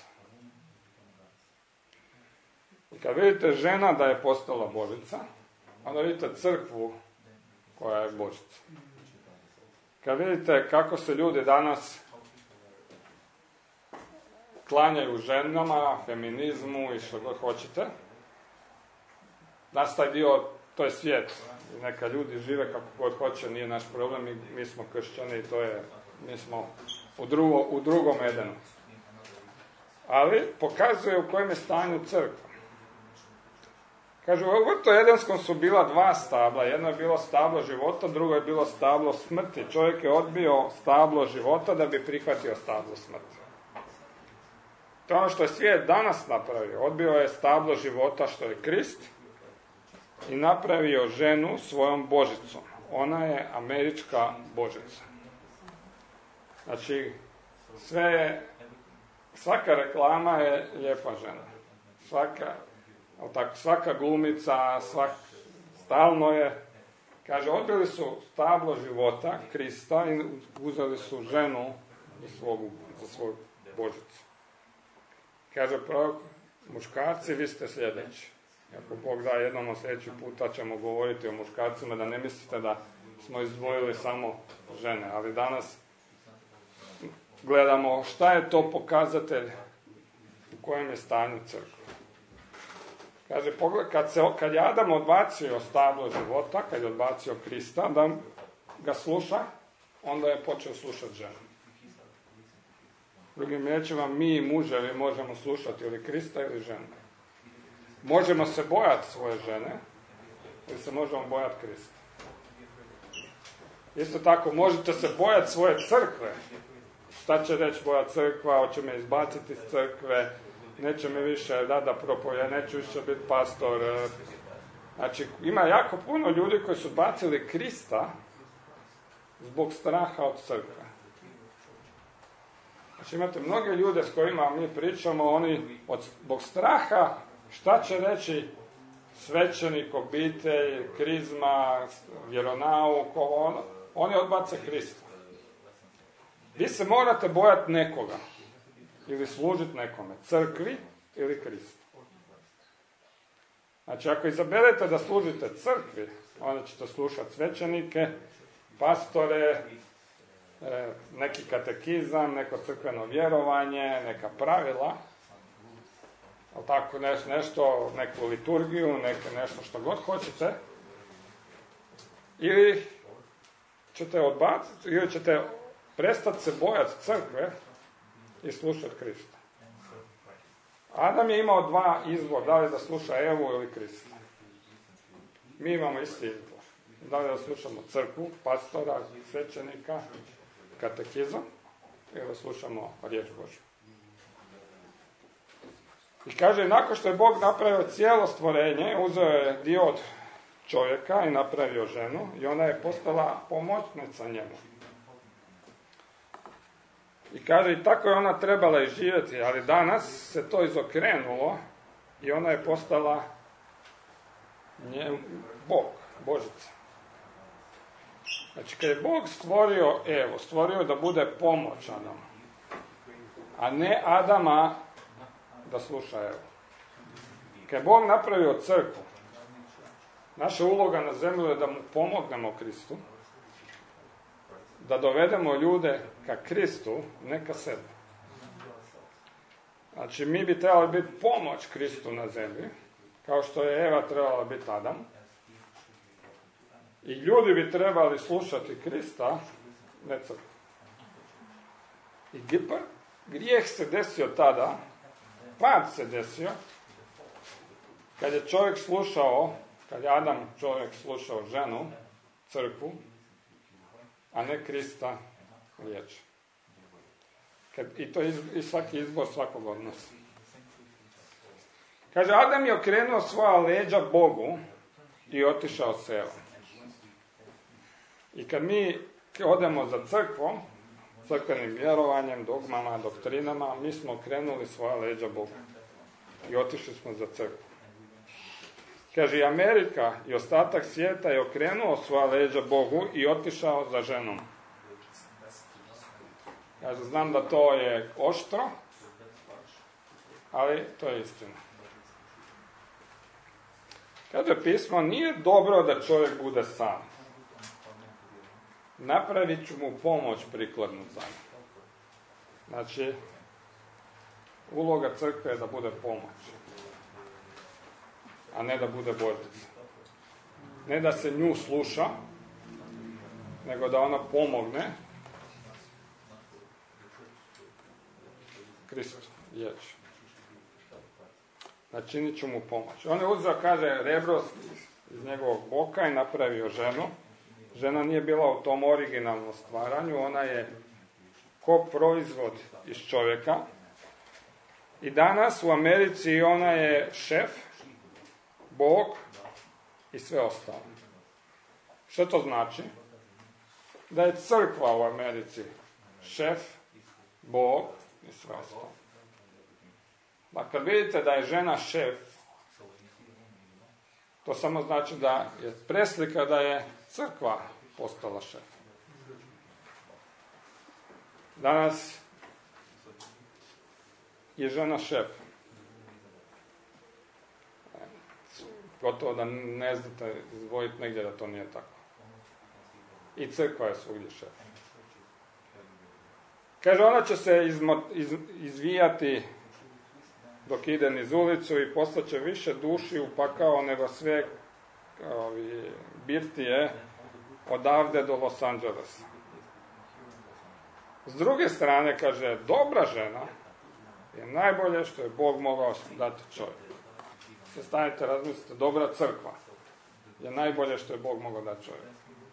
I kad vidite žena da je postala Božica, onda vidite crkvu koja je Božica. Kad vidite kako se ljudi danas klanjaju ženama, feminizmu i što god hoćete, nas taj dio, to je svijet. I neka ljudi žive kako god hoće, nije naš problem, mi, mi smo kršćani i to je, mi smo u, drugo, u drugom Edenu. Ali pokazuje u kojem je stanju crkva. Kažu, u vrtu Edenskom su bila dva stabla. Jedno je bilo stablo života, drugo je bilo stablo smrti. Čovjek je odbio stablo života da bi prihvatio stablo smrti. To je ono što je svijet danas napravio. Odbio je stablo života što je Krist i napravio ženu svojom Božicom. Ona je američka Božica. Znači, sve je, svaka reklama je lijepa žena. Svaka, tako, svaka glumica, svak, stalno je, kaže, odbili su stablo života, Krista, i uzeli su ženu za, svog, za svoju Božicu. Kaže prorok, muškarci, vi ste sljedeći. Ako Bog da, jednom od sljedećih puta ćemo govoriti o muškarcima, da ne mislite da smo izdvojili samo žene, ali danas gledamo šta je to pokazatelj u kojem je stanju crkva. Kaže, pogled, kad, se, kad je Adam odbacio stablo života, kad je odbacio Krista, da ga sluša, onda je počeo slušati ženu. Drugim riječima, mi muževi možemo slušati ili Krista ili ženu. Možemo se bojati svoje žene ili se možemo bojati Krista. Isto tako, možete se bojati svoje crkve. Šta će reći moja crkva, hoće me izbaciti iz crkve, neće mi više da da propoje, neću više biti pastor. Znači, ima jako puno ljudi koji su bacili Krista zbog straha od crkve. Znači, imate mnoge ljude s kojima mi pričamo, oni od, zbog straha, šta će reći svećenik, obitelj, krizma, vjeronauk, ono, oni odbace Krista. Vi se morate bojati nekoga ili služiti nekome, crkvi ili Kristu. Znači, ako izaberete da služite crkvi, onda ćete slušati svećenike, pastore, neki katekizam, neko crkveno vjerovanje, neka pravila, ali tako neš, nešto, neku liturgiju, neke, nešto što god hoćete, ili ćete odbaciti, ili ćete prestati se bojati crkve i slušati Krista. Adam je imao dva izbora, da li da sluša Evu ili Krista. Mi imamo isti izbor. Da li da slušamo crkvu, pastora, svećenika, katekizam, ili da slušamo riječ Božju. I kaže, nakon što je Bog napravio cijelo stvorenje, uzeo je dio od čovjeka i napravio ženu i ona je postala pomoćnica njemu. I kaže, i tako je ona trebala i živjeti, ali danas se to izokrenulo i ona je postala nje, Bog, Božica. Znači, kad je Bog stvorio Evu, stvorio da bude pomoć Adamu, a ne Adama da sluša Evu. Kad je Bog napravio crkvu, naša uloga na zemlju je da mu pomognemo Kristu, da dovedemo ljude ka Kristu, ne ka sebi. Znači, mi bi trebali biti pomoć Kristu na zemlji, kao što je Eva trebala biti Adam. I ljudi bi trebali slušati Krista, ne crkvu. I grijeh se desio tada, pad se desio, kad je čovjek slušao, kad je Adam čovjek slušao ženu, crkvu, a ne Krista riječ. Kad, I to je i svaki izbor svakog od nas. Kaže, Adam je okrenuo svoja leđa Bogu i otišao selom. I kad mi odemo za crkvom, crkvenim vjerovanjem, dogmama, doktrinama, mi smo okrenuli svoja leđa Bogu i otišli smo za crkvu. Kaže, i Amerika i ostatak svijeta je okrenuo svoja leđa Bogu i otišao za ženom. Kaže, znam da to je oštro, ali to je istina. Kaže pismo, nije dobro da čovjek bude sam. Napravit ću mu pomoć prikladnu za njega. Znači, uloga crkve je da bude pomoć, a ne da bude Božica. Ne da se nju sluša, nego da ona pomogne Kristu, riječ. Načinit ću mu pomoć. On je uzeo, kaže, rebro iz njegovog boka i napravio ženu. Žena nije bila u tom originalnom stvaranju, ona je ko proizvod iz čovjeka. I danas u Americi ona je šef, Bog i sve ostalo. Što to znači? Da je crkva u Americi šef, Bog i sve ostalo. Da kad vidite da je žena šef, to samo znači da je preslika da je crkva postala šef. Danas je žena šef. Gotovo da ne znate izdvojiti negdje da to nije tako. I crkva je svugdje šef. Kaže, ona će se izmo, iz, izvijati dok ide niz ulicu i poslaće više duši u pakao nego sve ovi, birtije odavde do Los Angelesa. S druge strane, kaže, dobra žena je najbolje što je Bog mogao dati čovjeku. Se stanete, razmislite, dobra crkva je najbolje što je Bog mogao dati čovjeku.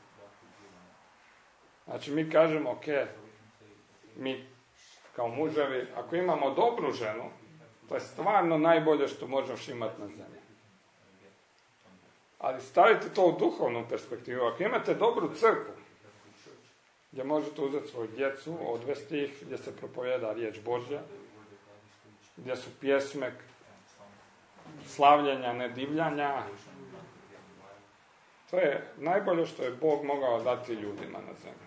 Znači, mi kažemo, ok, mi kao muževi, ako imamo dobru ženu, to je stvarno najbolje što možeš imati na zemlji. Ali stavite to u duhovnu perspektivu. Ako imate dobru crkvu, gdje možete uzeti svoju djecu, odvesti ih, gdje se propovjeda riječ Božja, gdje su pjesme slavljenja, ne divljanja, to je najbolje što je Bog mogao dati ljudima na zemlji.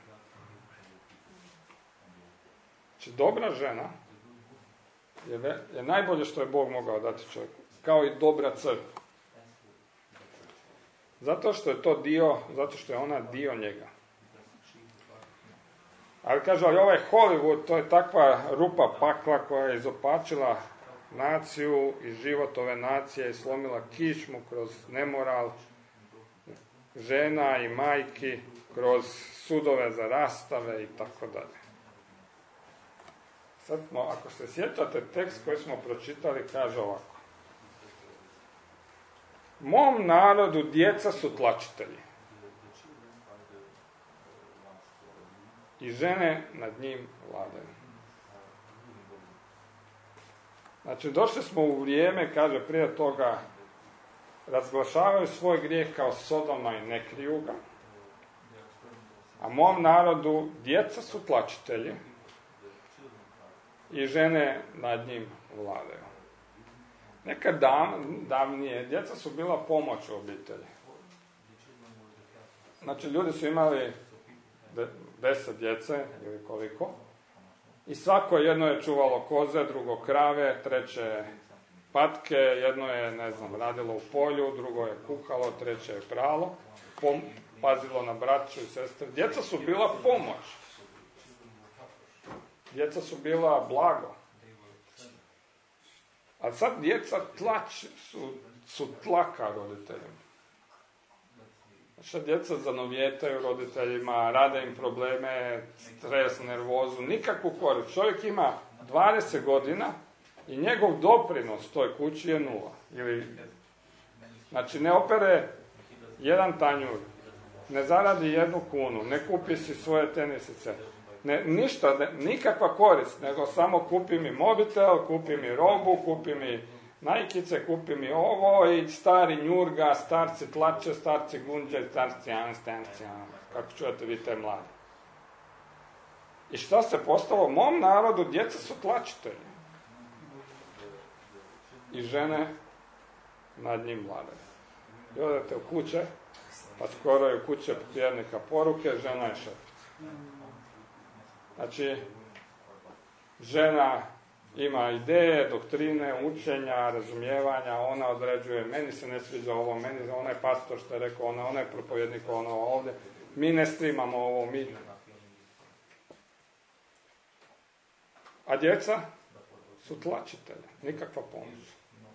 Znači, dobra žena je, ve, je najbolje što je Bog mogao dati čovjeku, kao i dobra crkva. Zato što je to dio, zato što je ona dio njega. Ali kaže, ali ovaj Hollywood, to je takva rupa pakla koja je izopačila naciju i život ove nacije i slomila kičmu kroz nemoral žena i majki, kroz sudove za rastave i tako dalje. Sad smo, ako se sjećate, tekst koji smo pročitali kaže ovako. Mom narodu djeca su tlačitelji i žene nad njim vladaju. Znači, došli smo u vrijeme, kaže prije toga, razglašavaju svoj grijeh kao Sodoma i ne kriju ga. A mom narodu djeca su tlačitelji i žene nad njim vladaju. Nekad dav, davnije djeca su bila pomoć u obitelji. Znači, ljudi su imali de, deset djece ili koliko i svako jedno je čuvalo koze, drugo krave, treće patke, jedno je, ne znam, radilo u polju, drugo je kuhalo, treće je pralo, pom, pazilo na braću i sestre. Djeca su bila pomoć. Djeca su bila blago. A sad djeca tlač, su, su tlaka roditeljima. Znači, djeca zanovjetaju roditeljima, rade im probleme, stres, nervozu, nikakvu korist. Čovjek ima dvadeset godina i njegov doprinos toj kući je nula. Ili, znači, ne opere jedan tanjur, ne zaradi jednu kunu, ne kupi si svoje tenisice. Ne, ništa, ne, nikakva korist, nego samo kupi mi mobitel, kupi mi robu, kupi mi najkice, kupi mi ovo i stari njurga, starci tlače, starci gunđe, starci an, starci an, kako čujete vi te mlade. I šta se postalo? Mom narodu djeca su tlačitelji. I žene nad njim vladaju. I odete u kuće, pa skoro je u kuće vjernika poruke, žena je šefica. Znači, žena ima ideje, doktrine, učenja, razumijevanja, ona određuje, meni se ne sviđa ovo, meni onaj pastor što je rekao, ona, onaj propovjednik, ono ovdje, mi ne strimamo ovo, mi. A djeca su tlačitelji, nikakva pomoć.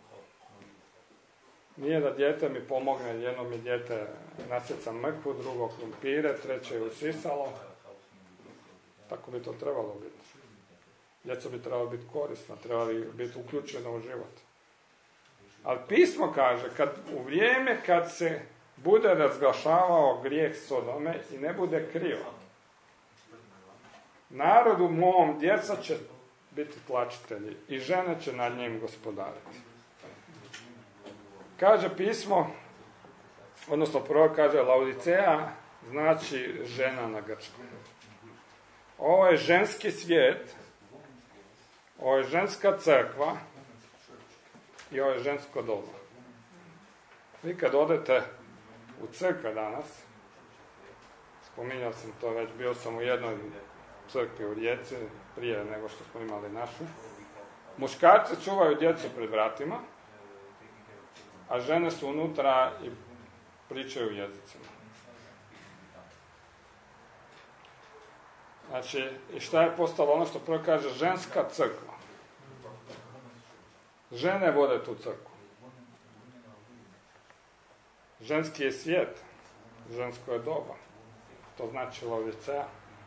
Nije da dijete mi pomogne, jedno mi dijete nasjeca mrkvu, drugo krumpire, treće je usisalo. Tako bi to trebalo biti. Djeca bi trebalo biti korisna, trebali biti uključena u život. Ali pismo kaže, kad, u vrijeme kad se bude razglašavao grijeh Sodome i ne bude krivo, narodu mom djeca će biti tlačitelji i žene će nad njim gospodariti. Kaže pismo, odnosno prvo kaže Laodicea, znači žena na grčkom. Ovo je ženski svijet, ovo je ženska crkva i ovo je žensko doba. Vi kad odete u crkve danas, spominjao sam to već, bio sam u jednoj crkvi u Rijeci, prije nego što smo imali našu, muškarci čuvaju djecu pred vratima, a žene su unutra i pričaju jezicima. Znači, i šta je postalo ono što prvo kaže ženska crkva. Žene vode tu crkvu. Ženski je svijet, žensko je doba. To znači Laodicea.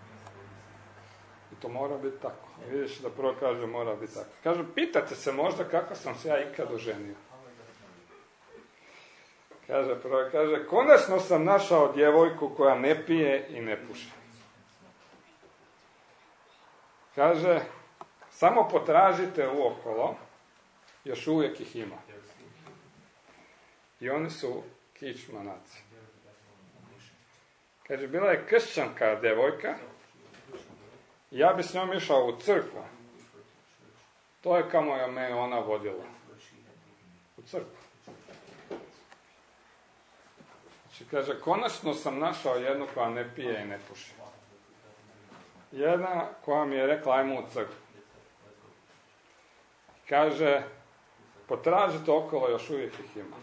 I to mora biti tako. Vidiš da prvo kaže mora biti tako. Kaže, pitate se možda kako sam se ja ikad oženio. Kaže, prvo kaže, konačno sam našao djevojku koja ne pije i ne puši. Kaže, samo potražite uokolo, još uvijek ih ima. I oni su kičmanaci. Kaže, bila je kršćanka djevojka, ja bi s njom išao u crkvu. To je kamo je me ona vodila. U crkvu. Znači, kaže, konačno sam našao jednu koja ne pije i ne puši. Jedna koja mi je rekla, ajmo u crkvu. Kaže, potražite okolo, još uvijek ih ima.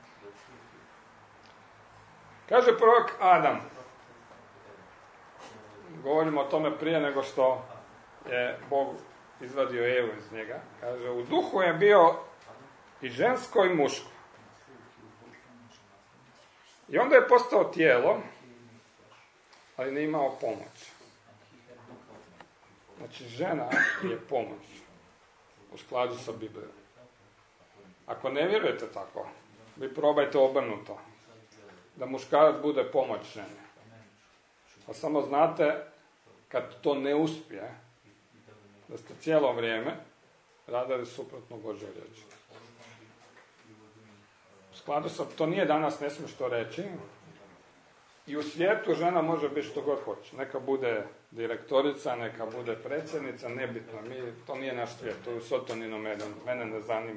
Kaže prorok Adam, govorimo o tome prije nego što je Bog izvadio Evu iz njega. Kaže, u duhu je bio i žensko i muško. I onda je postao tijelo, ali nije imao pomoć. Znači, žena je pomoć u skladu sa Biblijom. Ako ne vjerujete tako, vi probajte obrnuto. Da muškarac bude pomoć žene. A samo znate, kad to ne uspije, da ste cijelo vrijeme radili suprotno Božoj riječi. U skladu sa, to nije danas, ne smiješ to reći, I u svijetu žena može biti što god hoće. Neka bude direktorica, neka bude predsjednica, nebitno. Mi, to nije naš svijet, to je u Sotoninu mene, mene ne zanima.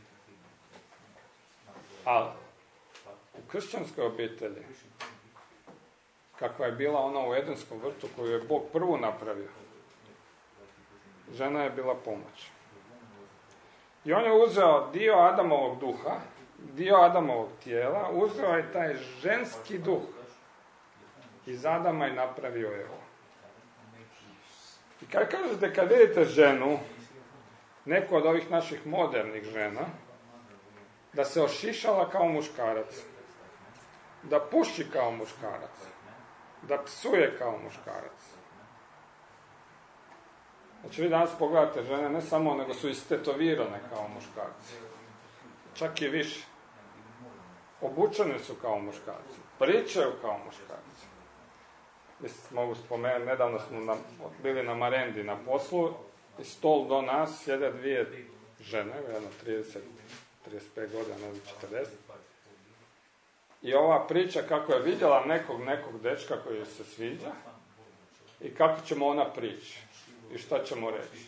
Ali u kršćanskoj obitelji, kakva je bila ona u Edenskom vrtu koju je Bog prvu napravio, žena je bila pomoć. I on je uzeo dio Adamovog duha, dio Adamovog tijela, uzeo je taj ženski duh iz Adama i napravio Evu. I kad kažete, kad vidite ženu, neku od ovih naših modernih žena, da se ošišala kao muškarac, da puši kao muškarac, da psuje kao muškarac. Znači vi danas pogledate žene, ne samo, nego su istetovirane kao muškarci. Čak i više. Obučene su kao muškarci. Pričaju kao muškarci. Mislim, mogu spomenuti, nedavno smo na, bili na Marendi na poslu i stol do nas sjede dvije žene, jedno trideset, trideset pet godina, ne znam, četrdeset. I ova priča kako je vidjela nekog, nekog dečka koji joj se sviđa i kako ćemo ona prići i šta ćemo reći.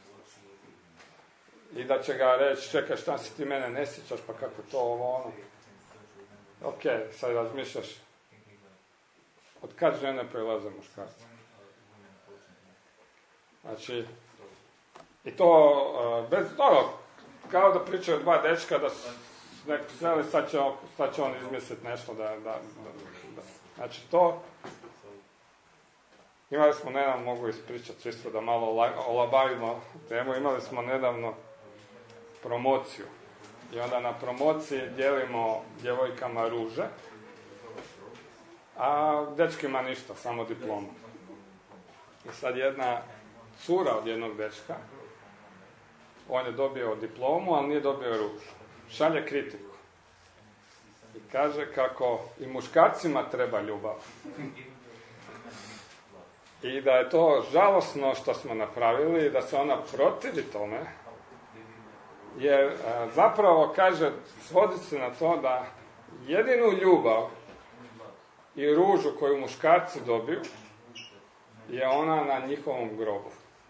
I da će ga reći, čekaj, šta si ti mene ne sjećaš, pa kako to ovo ono. Ok, sad razmišljaš, od kad žene prelaze muškarce? Znači, i to bez toga, kao da pričaju dva dečka da su neko seli, sad će, sad će on izmisliti nešto da, da, da, da. Znači to, imali smo nedavno, mogu ispričati čisto da malo olabavimo temu, imali smo nedavno promociju. I onda na promociji dijelimo djevojkama ruže, a dečkima ništa, samo diplomu. I sad jedna cura od jednog dečka, on je dobio diplomu, ali nije dobio ružu. Šalje kritiku. I kaže kako i muškarcima treba ljubav. I da je to žalosno što smo napravili i da se ona protivi tome, jer a, zapravo, kaže, svodi se na to da jedinu ljubav i ružu koju muškarci dobiju je ona na njihovom grobu.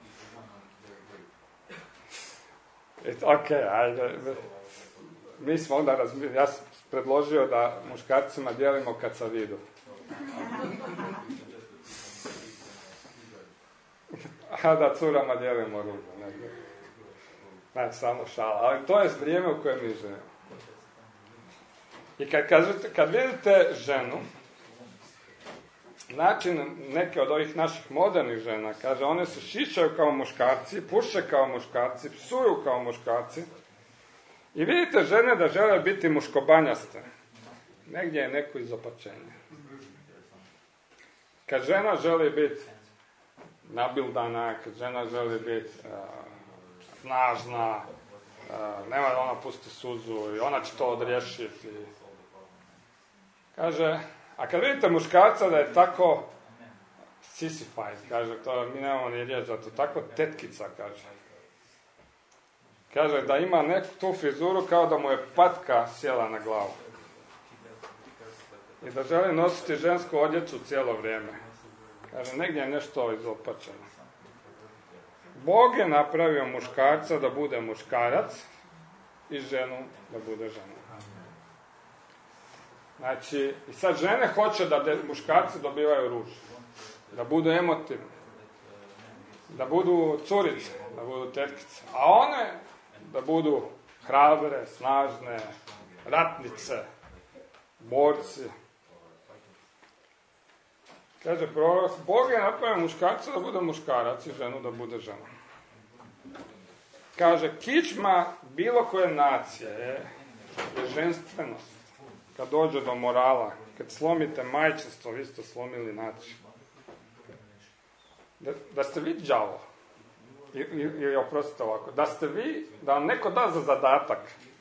It, ok, ajde. Mi smo onda razmišljali, ja sam predložio da muškarcima dijelimo kad sa vidu. A da curama dijelimo ružu. Ne, ne, samo šala. Ali to je vrijeme u kojem mi živimo. I kad, kažete, kad vidite ženu, način neke od ovih naših modernih žena, kaže, one se šišaju kao muškarci, puše kao muškarci, psuju kao muškarci. I vidite žene da žele biti muškobanjaste. Negdje je neko izopačenje. Kad žena želi biti nabildana, kad žena želi biti uh, snažna, uh, nema da ona pusti suzu i ona će to odriješiti. Kaže, a kad vidite muškarca da je tako sissified, kaže, to mi nemamo ni riječ za to, tako tetkica, kaže. Kaže da ima neku tu frizuru kao da mu je patka sjela na glavu. I da želi nositi žensku odjeću cijelo vrijeme. Kaže, negdje je nešto izopačeno. Bog je napravio muškarca da bude muškarac i ženu da bude žena. Znači, i sad žene hoće da de, muškarci dobivaju ružu. Da budu emotivni. Da budu curice, da budu tetkice. A one da budu hrabre, snažne, ratnice, borci. Kaže prorok, Bog je napravio muškarca da bude muškarac i ženu da bude žena. Kaže, kičma bilo koje nacije je, je ženstvenost. Kad dođe do morala, kad slomite majčinstvo, vi ste slomili naciju. Da, da ste vi đavo, i, i, i oprostite ovako, da ste vi, da vam neko da za zadatak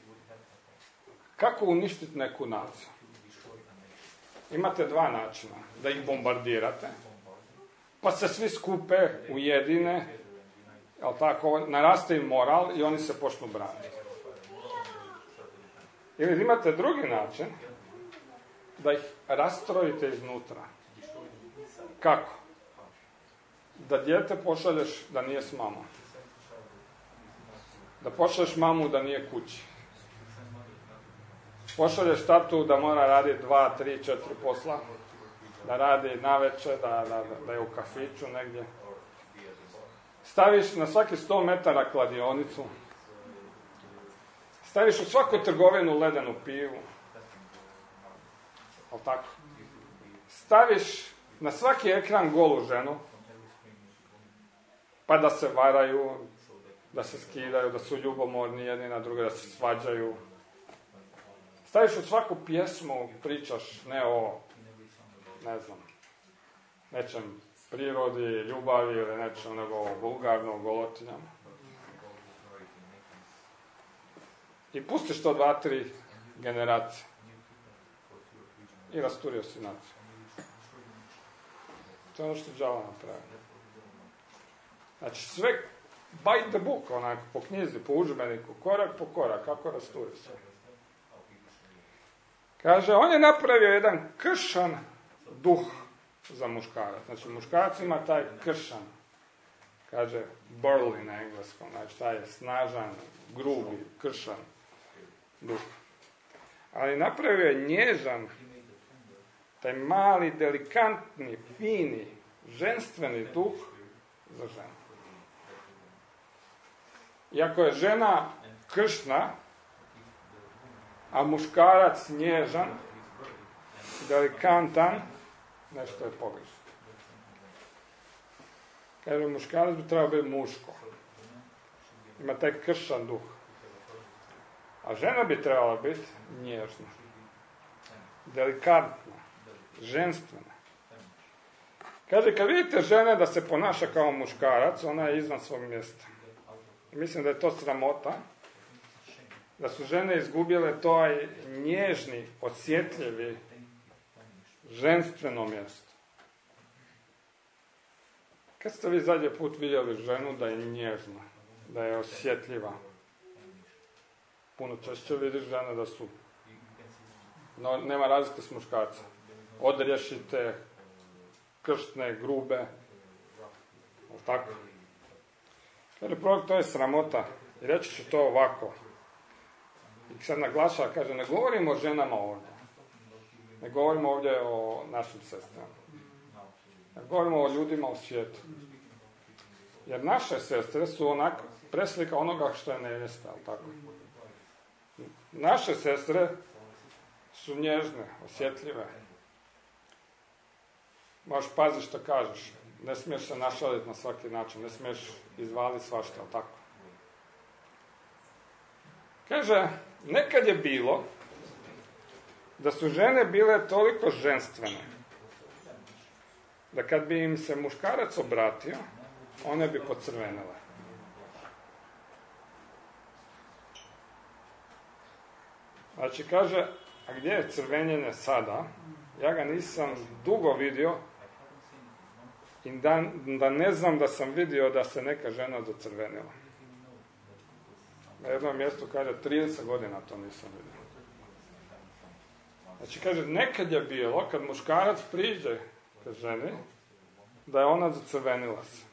kako uništiti neku naciju. Imate dva načina. Da ih bombardirate, pa se svi skupe, ujedine, jel tako, naraste im moral i oni se počnu braniti. Ili imate drugi način, da ih rastrojite iznutra. Kako? Da dijete pošalješ da nije s mamom. Da pošalješ mamu da nije kući. Pošalješ tatu da mora raditi dva, tri, četiri posla. Da radi navečer, da, da, da je u kafiću negdje. Staviš na svaki sto metara kladionicu. Staviš u svaku trgovinu ledenu pivu. Ali tako? Staviš na svaki ekran golu ženu. Pa da se varaju, da se skidaju, da su ljubomorni jedni na druge, da se svađaju. Staviš u svaku pjesmu, pričaš ne o, ne znam, nečem prirodi, ljubavi ili nečem, nego o vulgarno, golotinjama. I pustiš to dva, tri generacije. I rasturio si naciju. To je ono što đavo napravi. Znači sve by the book, onako, po knjizi, po udžbeniku, korak po korak, kako rasturi se. Kaže, on je napravio jedan kršan duh za muškarac. Znači, muškarac ima taj kršan, kaže, burly na engleskom, znači, taj je snažan, grubi, kršan duh. Ali napravio je nježan, taj mali, delikatni, fini, ženstveni duh za ženu. Iako je žena kršna, a muškarac nježan, delikantan, nešto je pogrešno. Kaže, muškarac bi trebao biti muško. Ima taj kršan duh. A žena bi trebala biti nježna, delikatna, ženstvena. Kaže, kad vidite žene da se ponaša kao muškarac, ona je izvan svog mjesta. Mislim da je to sramota, da su žene izgubile taj nježni, osjetljivi, ženstveno mjesto. Kad ste vi zadnji put vidjeli ženu da je nježna, da je osjetljiva? Puno češće vidiš žene da su, no, nema razlike s muškarcem. Odriješite, krštne, grube, tako. Kaže, prvo, to je sramota. I reći ću to ovako. I sad naglašava, kaže, ne govorimo o ženama ovdje. Ne govorimo ovdje o našim sestrama. Ne govorimo o ljudima u svijetu. Jer naše sestre su onak preslika onoga što je nevjesta, tako. Naše sestre su nježne, osjetljive. Možeš paziti što kažeš. Ne smiješ se našaliti na svaki način. Ne smiješ izvaliti svašta, tako. Kaže, nekad je bilo da su žene bile toliko ženstvene da kad bi im se muškarac obratio, one bi pocrvenile. Znači, kaže, a gdje je crvenjenje sada? Ja ga nisam dugo vidio i da, da ne znam da sam vidio da se neka žena zacrvenila. Na jednom mjestu kaže, trideset godina to nisam vidio. Znači, kaže, nekad je bilo, kad muškarac priđe k ženi, da je ona zacrvenila se.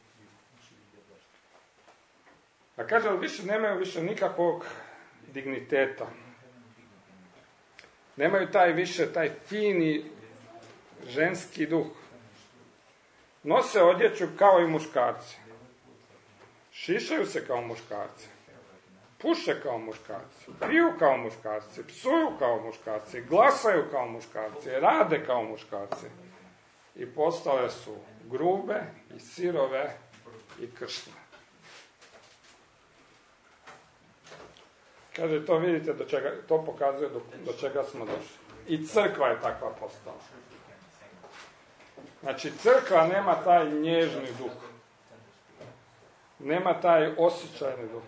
A kaže, ali više nemaju više nikakvog digniteta. Nemaju taj više, taj fini ženski duh. Nose odjeću kao i muškarci. Šišaju se kao muškarci. Puše kao muškarci. Piju kao muškarci. Psuju kao muškarci. Glasaju kao muškarci. Rade kao muškarci. I postale su grube i sirove i kršne. Kaže, to vidite, do čega, to pokazuje do, do čega smo došli. I crkva je takva postala. Znači, crkva nema taj nježni duh. Nema taj osjećajni duh.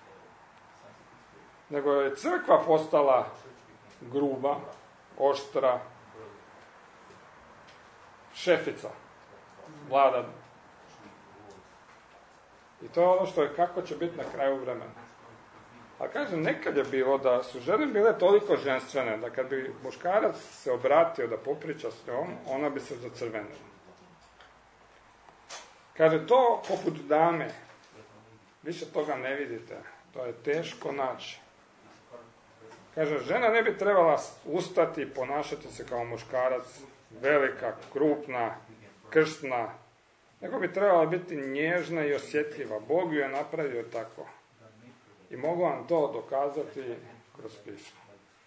Nego je crkva postala gruba, oštra, šefica, vlada. I to je ono što je, kako će biti na kraju vremena. A kaže, nekad je bilo da su žene bile toliko ženstvene, da kad bi muškarac se obratio da popriča s njom, ona bi se zacrvenila. Kaže, to poput dame, više toga ne vidite, to je teško naći. Kaže, žena ne bi trebala ustati i ponašati se kao muškarac, velika, krupna, kršna, nego bi trebala biti nježna i osjetljiva. Bog ju je napravio tako. I mogu vam to dokazati kroz pismo.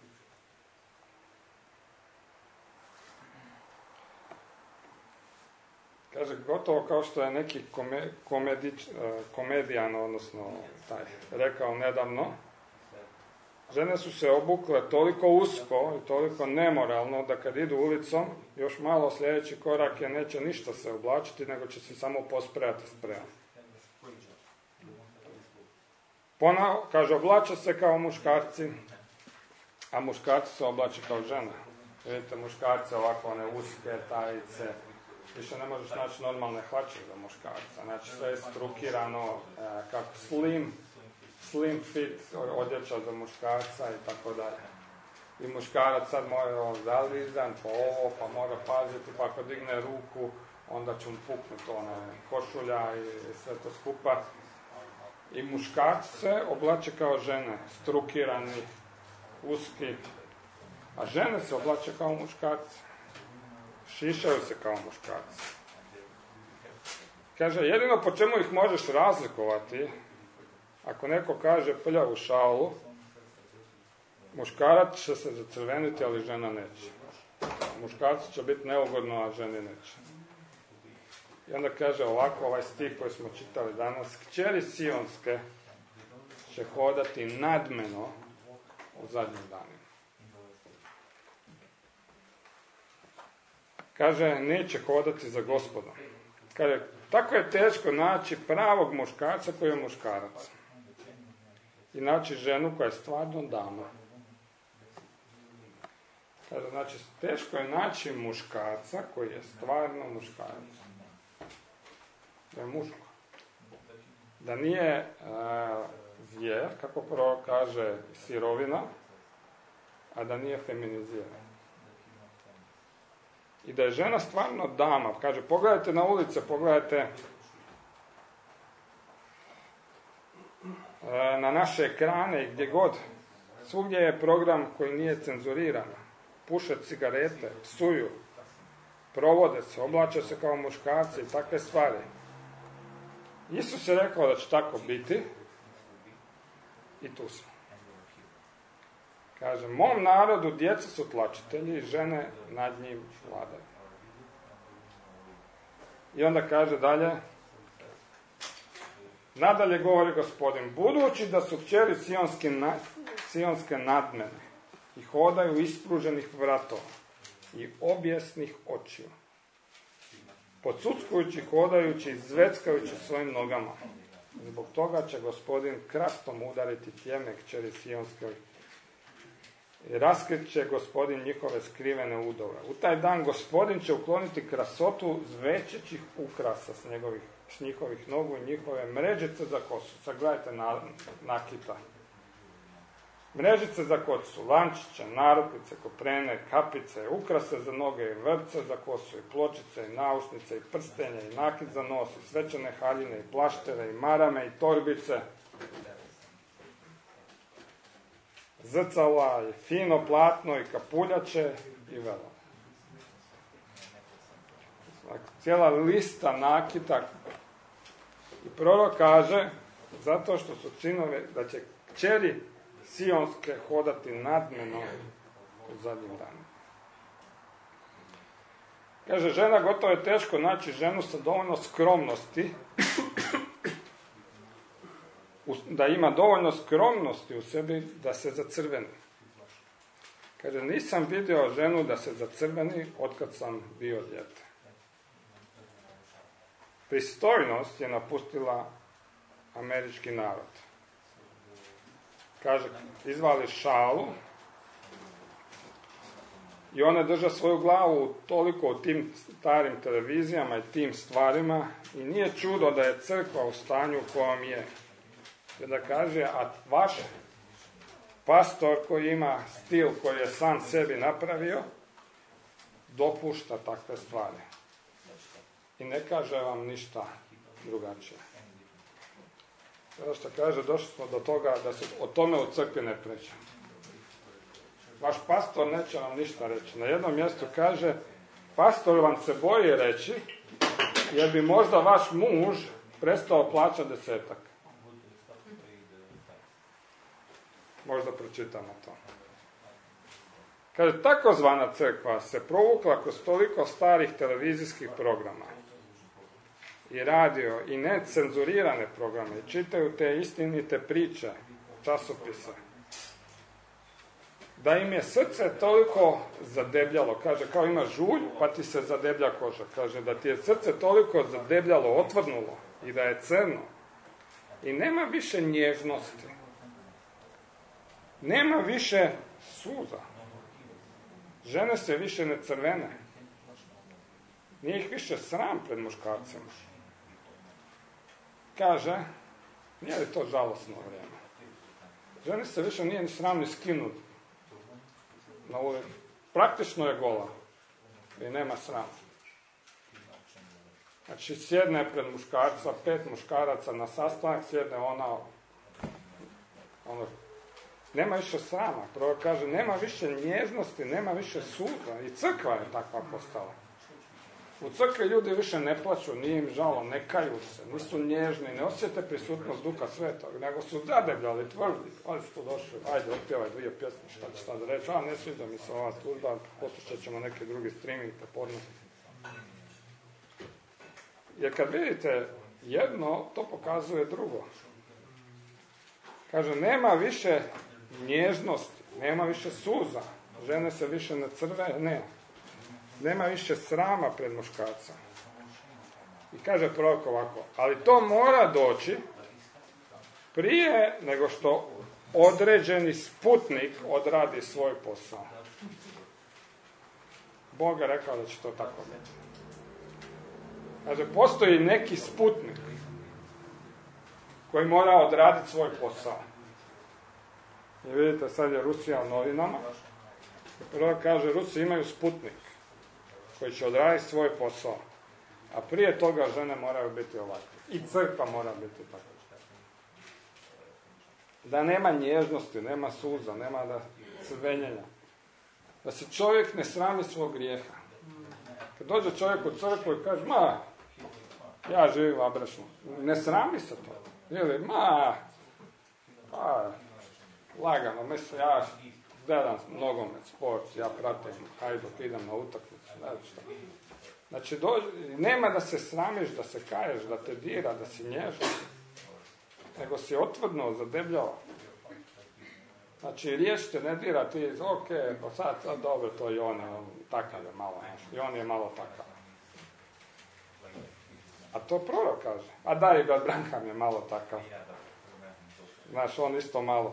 Kaže, gotovo kao što je neki kome, komedič, komedijan, odnosno taj, rekao nedavno, žene su se obukle toliko usko i toliko nemoralno da kad idu ulicom, još malo sljedeći korak je neće ništa se oblačiti, nego će se samo posprejati sprejom. Pona, kaže, oblače se kao muškarci, a muškarci se oblače kao žena. Vidite, muškarci ovako, one uske tajice, više ne možeš naći normalne hlače za muškarca. Znači, sve je strukirano, e, kako slim, slim fit odjeća za muškarca i tako dalje. I muškarac sad mora zalizan, pa ovo, pa mora paziti, pa ako digne ruku, onda će mu puknuti ona košulja i sve to skupa. I muškarci se oblače kao žene, strukirani, uski, a žene se oblače kao muškarci. Šišaju se kao muškarci. Kaže, jedino po čemu ih možeš razlikovati, ako neko kaže prljavu šalu, muškarac će se zacrveniti, ali žena neće. Muškarcu će biti neugodno, a ženi neće. I onda kaže ovako, ovaj stih koji smo čitali danas, kćeri sionske će hodati nadmeno u zadnjim danima. Kaže, neće hodati za Gospodom. Kaže, tako je teško naći pravog muškarca koji je muškarac. I naći ženu koja je stvarno dama. Kaže, znači, teško je naći muškarca koji je stvarno muškarac. Da je muško. Da nije a, zvijer, kako prvo kaže, sirovina, a da nije feminiziran. I da je žena stvarno dama. Kaže, pogledajte na ulice, pogledajte na naše ekrane i gdje god. Svugdje je program koji nije cenzuriran. Puše cigarete, psuju, provode se, oblače se kao muškarci i takve stvari. Isus je rekao da će tako biti i tu smo. Kaže, mom narodu djeca su tlačitelji i žene nad njim vladaju. I onda kaže dalje, nadalje govori Gospodin, budući da su kćeri sionske, na, sionske nadmene i hodaju ispruženih vratova i objesnih očiju, pocuckujući, hodajući i zveckajući svojim nogama. Zbog toga će Gospodin krastom udariti tjeme kćeri sionske i raskrit će Gospodin njihove skrivene udove. U taj dan Gospodin će ukloniti krasotu zvećećih ukrasa s, njegovih, s njihovih nogu i njihove mrežice za kosu. Sad gledajte na, nakita. Mrežice za kosu, lančiće, narupice, koprene, kapice, ukrase za noge i vrpce za kosu i pločice i naušnice i prstenje i nakit za nos i svečane haljine i plaštere i marame i torbice, zrcala i fino platno i kapuljače i velone. Cijela lista nakita. I prorok kaže, zato što su sinove, da će kćeri sionske hodati nadmeno u zadnjim danima. Kaže, žena, gotovo je teško naći ženu sa dovoljno skromnosti, da ima dovoljno skromnosti u sebi da se zacrveni. Kaže, nisam vidio ženu da se zacrveni otkad sam bio dijete. Pristojnost je napustila američki narod. Kaže, izvali šalu i one drže svoju glavu toliko u tim starim televizijama i tim stvarima i nije čudo da je crkva u stanju u kojem je. Da kaže, a vaš pastor koji ima stil koji je sam sebi napravio, dopušta takve stvari. I ne kaže vam ništa drugačije. Zato što kaže, došli smo do toga da se o tome u crkvi ne priča. Vaš pastor neće vam ništa reći. Na jednom mjestu kaže, pastor vam se boji reći, jer bi možda vaš muž prestao plaćati desetak. Možda pročitamo to. Kaže, takozvana crkva se provukla kroz toliko starih televizijskih programa i radio i necenzurirane programe i čitaju te istinite priče, časopise, da im je srce toliko zadebljalo, kaže, kao ima žulj, pa ti se zadeblja koža, kaže, da ti je srce toliko zadebljalo, otvrdnulo i da je crno i nema više nježnosti, nema više suza, žene se više ne crvene, nije ih više sram pred muškarcima. Kaže, nije li to žalosno vrijeme? Žene se više nije ni sram ni skinuti. Praktično je gola i nema sram. Znači sjedne pred muškarca, pet muškaraca na sastanak, sjedne ona, ono, nema više srama. Prvo kaže, nema više nježnosti, nema više suza. I crkva je takva postala. U crkvi ljudi više ne plaću, nije im žalo, ne kaju se, nisu nježni, ne osjete prisutnost Duha Svetog, nego su zadebljali, tvrdi. Ali su tu došli, ajde, otpjevaj dvije pjesme, šta će sad reći, a ne sviđa mi se ova služba, poslušat ćemo neki drugi streaming popodne. Jer kad vidite jedno, to pokazuje drugo. Kaže, nema više nježnosti, nema više suza, žene se više ne crve, ne. Nema više srama pred muškarca. I kaže prorok ovako, ali to mora doći prije nego što određeni sputnik odradi svoj posao. Bog je rekao da će to tako biti. Kaže, postoji neki sputnik koji mora odraditi svoj posao. I vidite, sad je Rusija u novinama. Prorok kaže, Rusi imaju sputnik koji će odraditi svoj posao. A prije toga žene moraju biti ovakve. I crkva mora biti tako. Da nema nježnosti, nema suza, nema da crvenjenja. Da se čovjek ne srami svog grijeha. Kad dođe čovjek u crkvu i kaže, ma, ja živim abrešno. Ne srami se to. Ili, ma, pa, lagano, mislim, ja gledam nogomet, sport, ja pratim, Hajduk, idem na utakmicu, ne znam šta. Znači, dođe, nema da se sramiš, da se kaješ, da te dira, da si nježan, nego si otvrdno, zadebljava. Znači, riječ te ne dira, ti, ok, pa sad, sad dobro, to i on je, on, takav je malo, i on je malo takav. A to prorok kaže. A da, i brat Branham je malo takav. Znaš, on isto malo.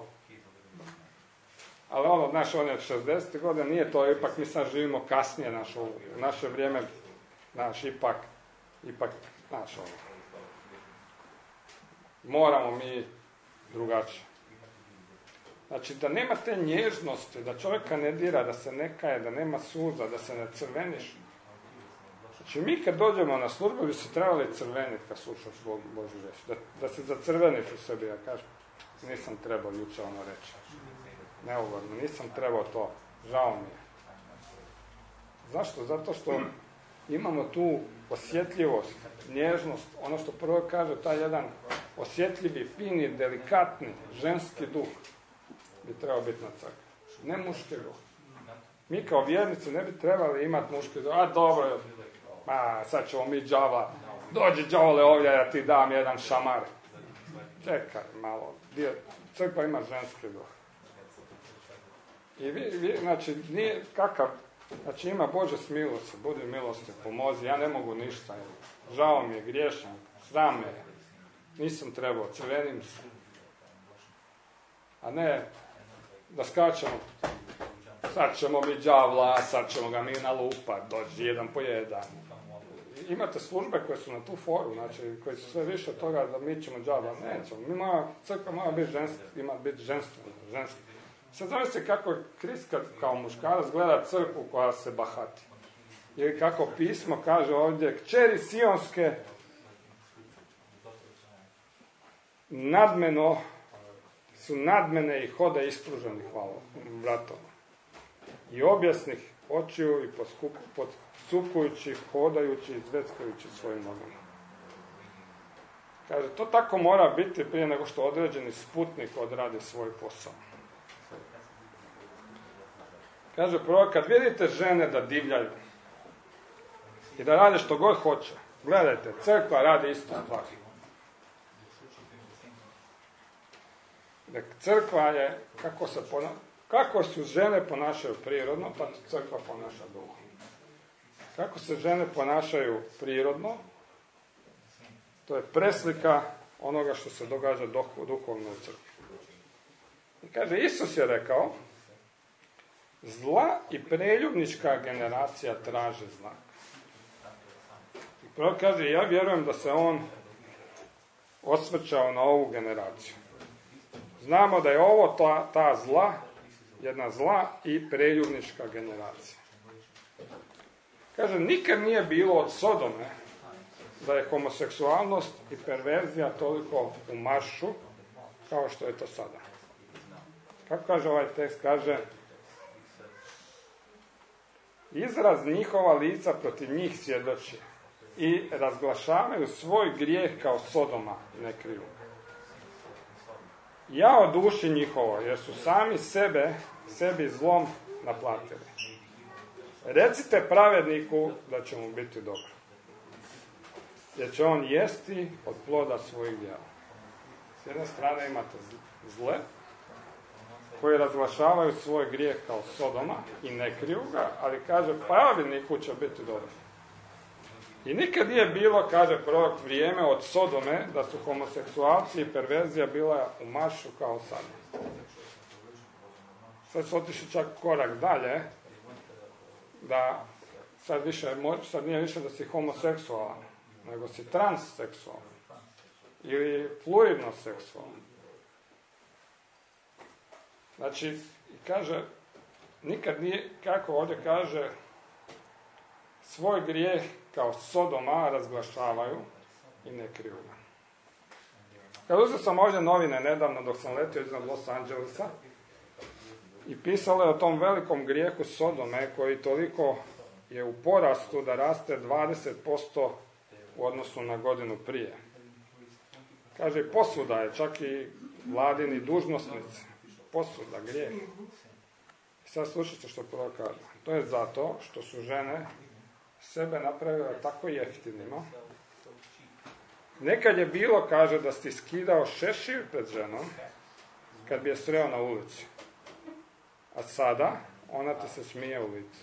Ali ono, znaš, on je šezdeset godina, nije to, ipak mi sad živimo kasnije, znaš, u naše vrijeme, znaš, ipak, ipak, znaš, ono, moramo mi drugačije. Znači, da nema te nježnosti, da čovjeka ne dira, da se ne kaje, da nema suza, da se ne crveniš. Znači, mi kad dođemo na službu bi se trebali crveniti kad slušaš Božju riječ. Da, da se zacrveniš u sebi, ja kažem, nisam trebao jučer ono reći. Neugodno, nisam trebao to, žao mi je. Zašto? Zato što imamo tu osjetljivost, nježnost, ono što prvo kaže, taj jedan osjetljivi, fini, delikatni, ženski duh bi trebao biti na crkvi. Ne muški duh. Mi kao vjernici ne bi trebali imati muški duh. A dobro, a, sad ćemo mi đava, dođi đavole ovdje, ja ti dam jedan šamar. Čekaj malo, crkva ima ženski duh. I vi, vi, znači, nije kakav, znači ima Bože smilosti, budi milosti, pomozi, ja ne mogu ništa, žao mi je, griješan, sram me, nisam trebao, crvenim se. A ne da skačemo, sad ćemo mi đavla, sad ćemo ga mi nalupat, dođi jedan po jedan. Imate službe koje su na tu foru, znači, koji su sve više od toga da mi ćemo đavla, nećemo. Mi mora, crkva mora biti ženska, ima biti ženstvena, ženska. Sad zamislite kako Krist kao muškarac gleda crkvu koja se bahati. Ili kako pismo kaže ovdje, kćeri sionske nadmeno su nadmene i hode ispruženih vratova. I objasnih očiju i podcukujući, hodajući i zveckajući svojim nogama. Kaže, to tako mora biti prije nego što određeni sputnik odradi svoj posao. Kaže prorok, kad vidite žene da divljaju i da rade što god hoće, gledajte, crkva radi isto stvar. Dakle, crkva je, kako, se pona, kako su žene ponašaju prirodno, tako crkva ponaša duhovno. Kako se žene ponašaju prirodno, to je preslika onoga što se događa duhovno u crkvi. I kaže, Isus je rekao, zla i preljubnička generacija traže znak. I prvo kaže, ja vjerujem da se on osvrćao na ovu generaciju. Znamo da je ovo ta, ta zla, jedna zla i preljubnička generacija. Kaže, nikad nije bilo od Sodome da je homoseksualnost i perverzija toliko u maršu kao što je to sada. Kako kaže ovaj tekst? Kaže, izraz njihova lica protiv njih svjedoči i razglašavaju svoj grijeh kao Sodoma ne kriju. Ja o duši njihovo, jer su sami sebe, sebi zlom naplatili. Recite pravedniku da će mu biti dobro, jer će on jesti od ploda svojih djela. S jedne strane imate zle, koji razglašavaju svoj grijeh kao Sodoma i ne kriju ga, ali kaže pravedniku će biti dobro. I nikad nije bilo, kaže prorok, vrijeme od Sodome da su homoseksualci i perverzija bila u maršu kao sad. Sad su otišli čak korak dalje, da sad, više, sad nije više da si homoseksualan, nego si transseksualan ili fluidno seksualan. Znači, kaže, nikad nije, kako ovdje kaže, svoj grijeh kao Sodoma razglašavaju i ne kriju ga. Kad uzeo sam ovdje novine nedavno dok sam letio iznad Los Angelesa i pisalo je o tom velikom grijehu Sodome koji toliko je u porastu da raste dvadeset posto u odnosu na godinu prije. Kaže, posvuda je, čak i vladini dužnosnici, posvuda, grijeh. I sad slušajte što prvo kaže. To je zato što su žene sebe napravile tako jeftinima. Nekad je bilo, kaže, da si skidao šešir pred ženom kad bi je sreo na ulici. A sada ona ti se smije u lice.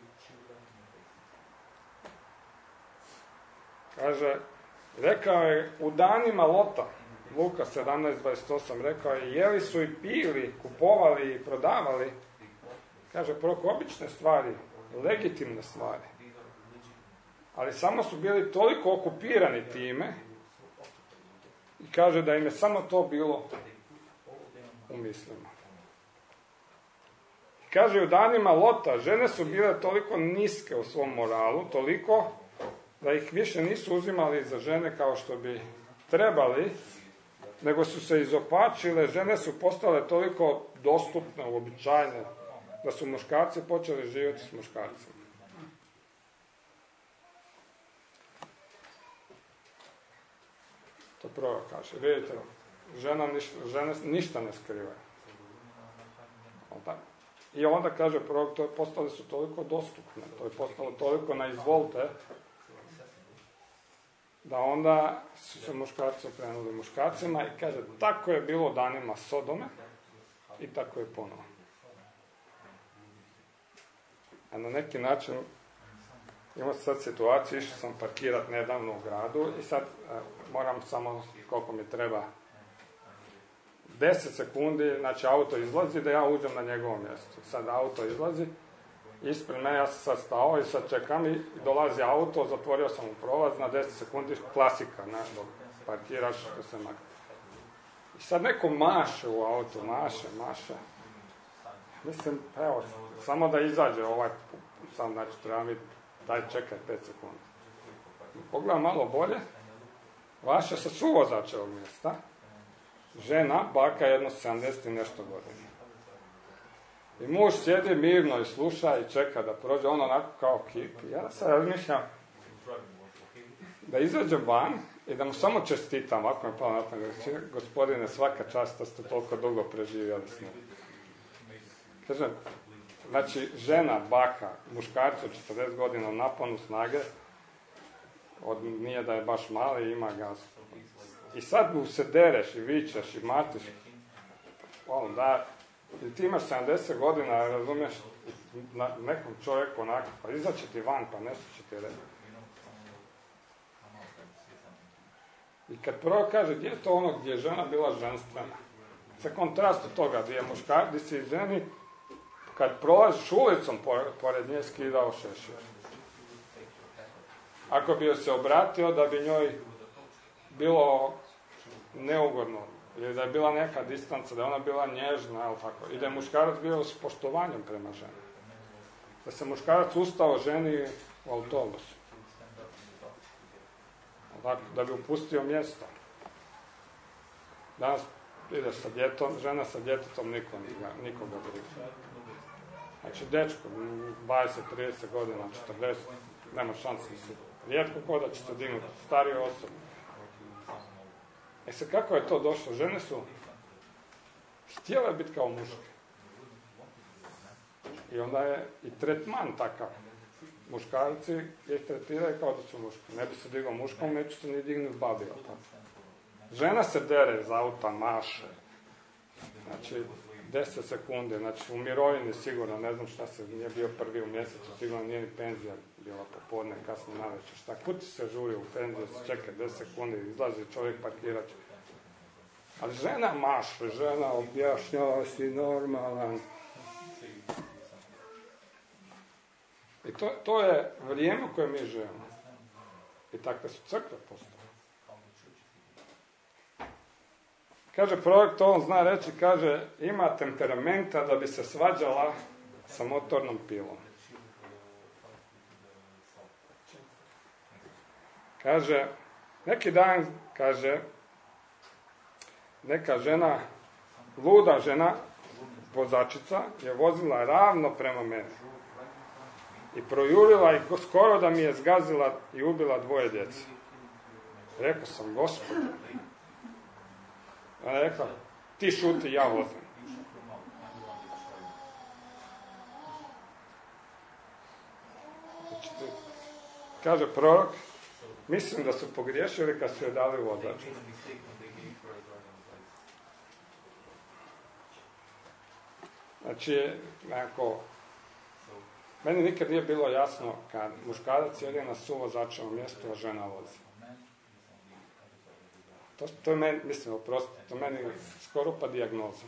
Kaže, rekao je u danima Lota, Luka sedamnaest dvadeset osam, rekao je, jeli su i pili, kupovali i prodavali, kaže, proko obične stvari, legitimne stvari. Ali samo su bili toliko okupirani time i kaže da im je samo to bilo u mislima. I kaže, u danima Lota žene su bile toliko niske u svom moralu, toliko da ih više nisu uzimali za žene kao što bi trebali, nego su se izopačile, žene su postale toliko dostupne, uobičajene, da su muškarci počeli živjeti s muškarcima. To prvo kaže, vidite, žena ništa, žene ništa ne skrivaju. I onda kaže prvo, to je postale su toliko dostupne, to je postalo toliko na izvolte, da onda su se muškarci okrenuli muškarcima i kaže, tako je bilo danima Sodome i tako je ponovo. A na neki način imam sad situaciju, išao sam parkirati nedavno u gradu i sad e, moram samo, koliko mi treba, deset sekundi, znači auto izlazi da ja uđem na njegovo mjesto. Sad auto izlazi, ispred mene ja sam sad stao i sad čekam i dolazi auto, zatvorio sam mu prolaz na deset sekundi, klasika, ne, dok parkiraš, da se makne. I sad neko maše u auto, maše, maše. Mislim, evo, samo da izađe ovaj, sam znači treba mi, daj čekaj pet sekundi. Pogledam malo bolje, vaša sa suvozačevog mjesta, žena, baka jedno sedamdeset i nešto godina. I muž sjedi mirno i sluša i čeka da prođe, on onako kao kip. Ja sad razmišljam da izađem van i da mu samo čestitam, ako me palo na pamet, gospodine, svaka čast, da ste toliko dugo preživjeli s njim. Kažem, znači, žena, baka, muškarci od četrdeset godina u naponu snage, od, nije da je baš mali, ima gas. I sad mu se dereš i vičeš i matiš, onda, i ti imaš sedamdeset godina, razumiješ, na nekom čovjeku onako, pa izaće ti van, pa nešto će ti reći. I kad prvo kaže, gdje je to ono gdje je žena bila ženstvena? Za kontrast od toga, gdje je muškar, gdje si ženi, kad prolaziš ulicom pored nje, skidao šešir. Ako bi joj se obratio, da bi njoj bilo neugodno, ili da je bila neka distanca, da je ona bila nježna, ali tako. I da je muškarac bio s poštovanjem prema ženi. Da se muškarac ustao ženi u autobusu. Tako, da bi upustio mjesto. Danas ideš sa djetom, žena sa djetetom, niko, nikoga briga. Znači, dečko, dvadeset, trideset godina, četrdeset, nema šanse da se rijetko ko da će se dignuti, starije osobe. E se, kako je to došlo? Žene su htjele biti kao muške. I onda je i tretman takav. Muškarci ih tretiraju kao da su muški. Ne bi se digao muškom, neću se ni dignuti babi. Žena se dere iz auta, maše. Znači, deset sekundi, znači u mirovini sigurno, ne znam šta se, nije bio prvi u mjesecu, sigurno nije ni penzija bila popodne, kasno navečer, šta, kud ti se žuri u penziju, se čeka deset sekundi, izlazi čovjek parkirat će. Ali žena maše, žena objašnjava si normalan. I to, to je vrijeme koje mi živimo. I takve su crkve postale. Kaže prorok, to on zna reći, kaže, ima temperamenta da bi se svađala sa motornom pilom. Kaže, neki dan, kaže, neka žena, luda žena, vozačica, je vozila ravno prema meni. I projurila i skoro da mi je zgazila i ubila dvoje djece. Rekao sam, Gospode. Ona je rekla, ti šuti, ja vozim. Kaže prorok, mislim da su pogriješili kad su joj dali vozaču. Znači, nekako, meni nikad nije bilo jasno kad muškarac sjedi na suvozačevom mjestu, a žena vozi. To, to je meni, mislim, oprosti, to meni skoro pa dijagnoza.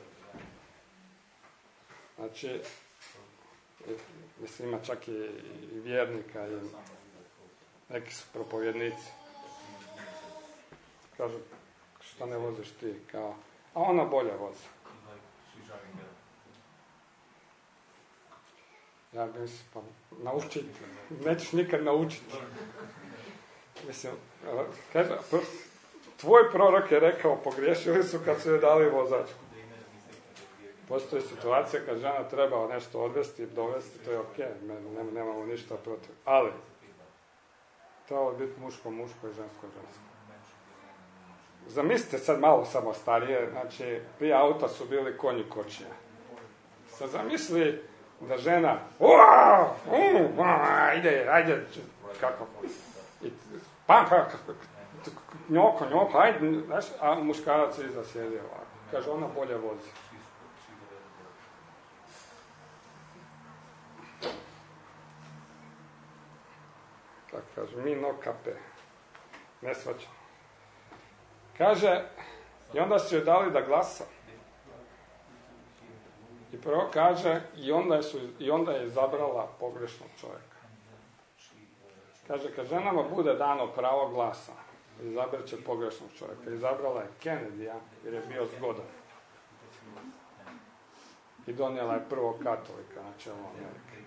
Znači, mislim, ima čak i, i vjernika, i neki su propovjednici. Kažu, šta ne voziš ti? Kao, a ona bolje vozi. Ja bi mislim, pa naučiti, nećeš nikad naučiti. Mislim, kaže, tvoj prorok je rekao, pogriješili su kad su joj dali vozačku. Postoji situacija kad žena treba nešto odvesti, dovesti, to je ok, ne, nemamo ništa protiv. Ali, trebalo biti muško, muško i žensko, žensko. Zamislite sad malo samo starije, znači, prije auta su bili konji kočije. Sad zamisli da žena, uaa, uaa, ajde, ajde, kako, i, pa, pa, njoko, njoko, ajde, znaš, a muškarac je iza sjedi ovako. Kaže, ona bolje vozi. Tako kaže, mi no kape. Ne svačamo. Kaže, i onda su joj dali da glasa. I prvo kaže, i onda, su, i onda je izabrala pogrešnog čovjeka. Kaže, kad ženama bude dano pravo glasa, izabrat će pogrešnog čovjeka. Izabrala je Kennedyja jer je bio zgodan. i donijela je prvog katolika na čelu Amerike.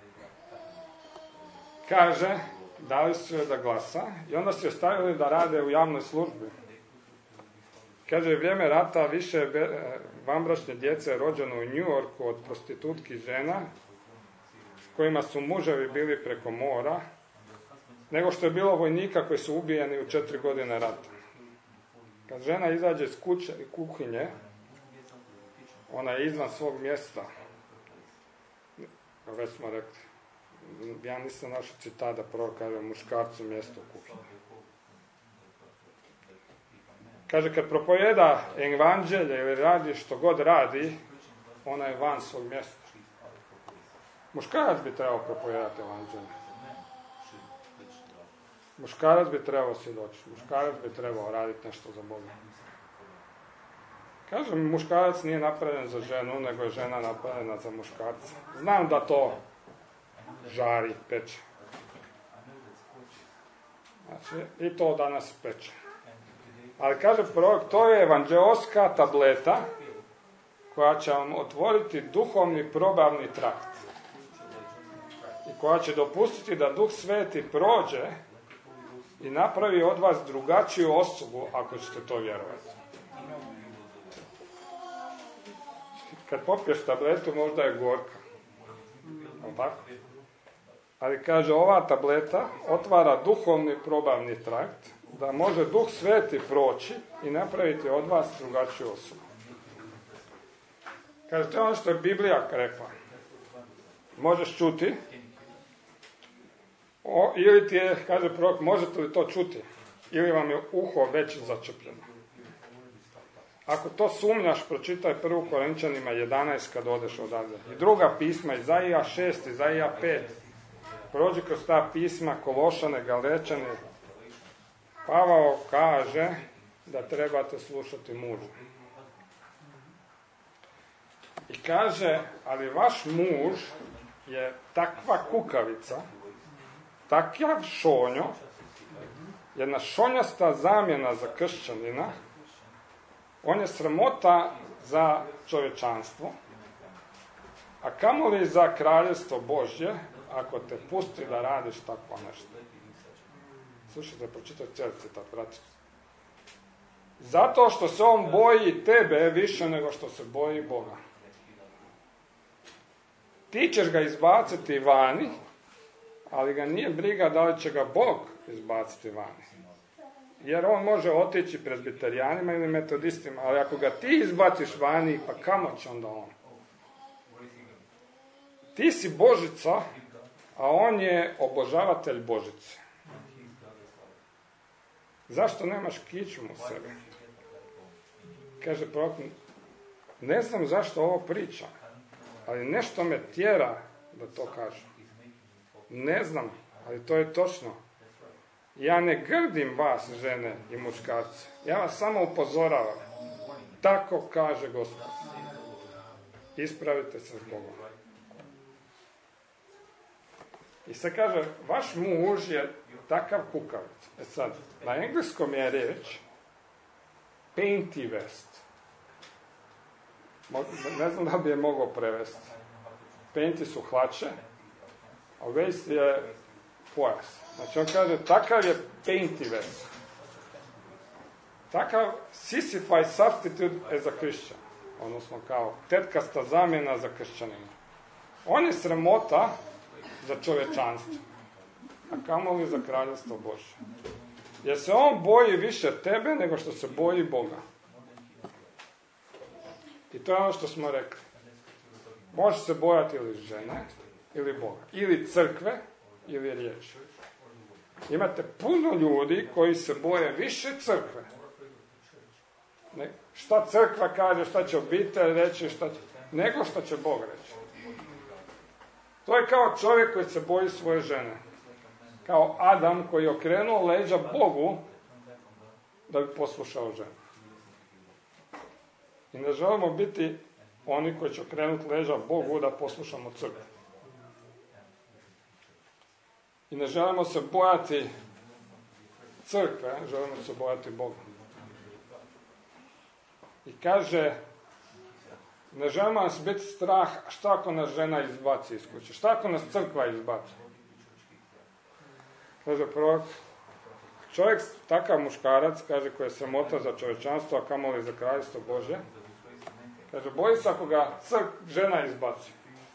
Kaže, dali su joj da glasa i onda su joj stavili da rade u javnoj službi. Kaže, u vrijeme rata više je vanbračne djece rođeno u New Yorku od prostitutki žena s kojima su muževi bili preko mora, nego što je bilo vojnika koji su ubijeni u četiri godine rata. Kad žena izađe iz kuće i kuhinje, ona je izvan svog mjesta. Već smo rekli, ja nisam našao citat da prvo kaže muškarcu mjesto u kuhinji. Kaže, kad propovjeda evanđelje ili radi što god radi, ona je van svog mjesta. Muškarac bi trebao propovijedati evanđelje. Muškarac bi trebao svjedočiti. Muškarac bi trebao raditi nešto za Boga. Kažem, muškarac nije napravljen za ženu, nego je žena napravljena za muškarca. Znam da to žari, peče. Znači, i to danas peče. Ali kaže prorok, to je evanđeoska tableta koja će vam otvoriti duhovni probavni trakt. I koja će dopustiti da Duh Sveti prođe i napravi od vas drugačiju osobu, ako ćete to vjerovati. Kad popiješ tabletu, možda je gorka. Ali tako? Ali kaže, ova tableta otvara duhovni probavni trakt, da može Duh Sveti proći i napraviti od vas drugačiju osobu. Kaže, to je ono što je Biblija rekla. Možeš čuti, o, ili ti je, kaže prorok, možete li to čuti, ili vam je uho već začepljeno. Ako to sumnjaš, pročitaj prvu Korinčanima jedanaest kad odeš odavde. I druga pisma, Izaija šest, Izaija pet. Prođi kroz ta pisma, Kološane, Galečane. Pavao kaže da trebate slušati muža. I kaže, ali vaš muž je takva kukavica, takav šonjo, jedna šonjasta zamjena za kršćanina, on je sramota za čovječanstvo, a kamoli za kraljevstvo Božje, ako te pusti da radiš tako nešto. Slušajte, pročitajte cijeli citat, pratite. Zato što se on boji tebe više nego što se boji Boga. Ti ćeš ga izbaciti vani, ali ga nije briga da li će ga Bog izbaciti vani. Jer on može otići prezbiterijanima ili metodistima, ali ako ga ti izbaciš vani, pa kamo će onda on? Ti si Božica, a on je obožavatelj Božice. Zašto nemaš kičmu u sebi? Kaže prorok, ne znam zašto ovo pričam, ali nešto me tjera da to kažem. Ne znam, ali to je točno. Ja ne grdim vas, žene i muškarci. Ja vas samo upozoravam. Tako kaže Gospod. Ispravite se s Bogom. I se kaže, vaš muž je takav kukavic. E sad, na engleskom je riječ painty vest. Ne znam da bi je mogao prevesti. Painty su hlače, a vest je pojas. Znači on kaže, takav je painty vest. Takav sissified substitute as a Christian. Odnosno kao tetkasta zamjena za kršćanina. On je sramota za čovječanstvo, a kamoli za kraljevstvo Božje. Jer se on boji više tebe nego što se boji Boga. I to je ono što smo rekli. Može se bojati ili žene, ili Boga. Ili crkve, ili riječi. Imate puno ljudi koji se boje više crkve. Ne, šta crkva kaže, šta će obitelj reći, šta će, nego što će Bog reći. To je kao čovjek koji se boji svoje žene. Kao Adam koji je okrenuo leđa Bogu da bi poslušao ženu. I ne želimo biti oni koji će okrenuti leđa Bogu da poslušamo crkvu. I ne želimo se bojati crkve, želimo se bojati Boga. I kaže, Ne želimo nas biti strah, šta ako nas žena izbaci iz kuće? Šta ako nas crkva izbaci? Kaže prorok, čovjek, takav muškarac, kaže, koji je sramota za čovječanstvo, a kamoli za kraljevstvo Božje, kaže, boji se ako ga crk, žena izbaci.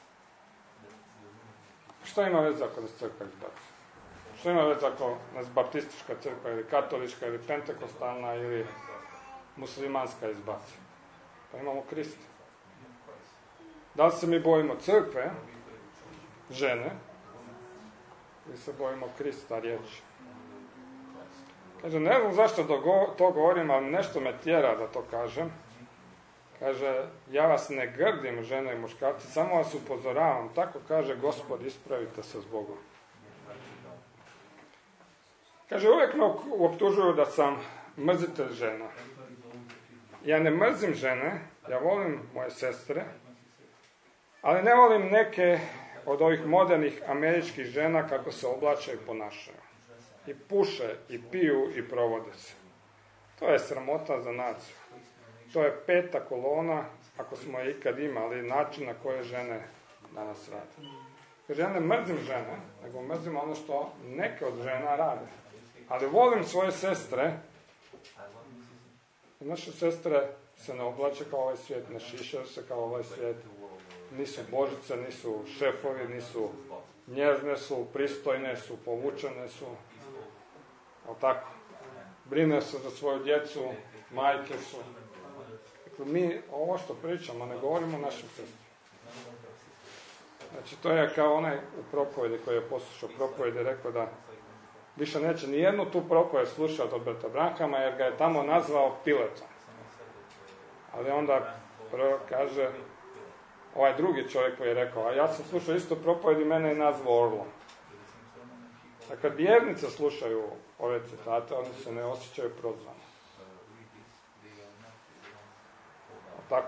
Šta ima veze ako nas crkva izbaci? Šta ima veze ako nas baptistička crkva ili katolička ili pentekostalna ili muslimanska izbaci? Pa imamo Krista. Da li se mi bojimo crkve, žene, ili se bojimo Krista riječi? Kaže, ne znam zašto to govorim, ali nešto me tjera da to kažem. Kaže, ja vas ne grdim, žene i muškarci, samo vas upozoravam. Tako kaže Gospod, ispravite se zbogom. Kaže, uvijek me optužuju da sam mrzitelj žena. Ja ne mrzim žene, ja volim moje sestre, ali ne volim neke od ovih modernih američkih žena kako se oblače i ponašaju. I puše, i piju, i provode se. To je sramota za naciju. To je peta kolona, ako smo je ikad imali, način na koje žene danas rade. Jer ja ne mrzim žene, nego mrzim ono što neke od žena rade. Ali volim svoje sestre. I naše sestre se ne oblače kao ovaj svijet, ne šišaju se kao ovaj svijet. Nisu božice, nisu šefovi, nisu nježne su, pristojne su, povučene su. Ali tako. Brine se za svoju djecu, majke su. Dakle, mi ovo što pričamo ne govorimo o našim sestrama. Znači, to je kao onaj u propovedi koji je poslušao propovedi, rekao da više neće ni jednu tu propoved slušati od brata Branhama, jer ga je tamo nazvao piletom. Ali onda prvo kaže, ovaj drugi čovjek koji je rekao, a ja sam slušao isto propoved i mene je nazvao orlom. A kad vjernice slušaju ove citate, oni se ne osjećaju prozvani. Tako.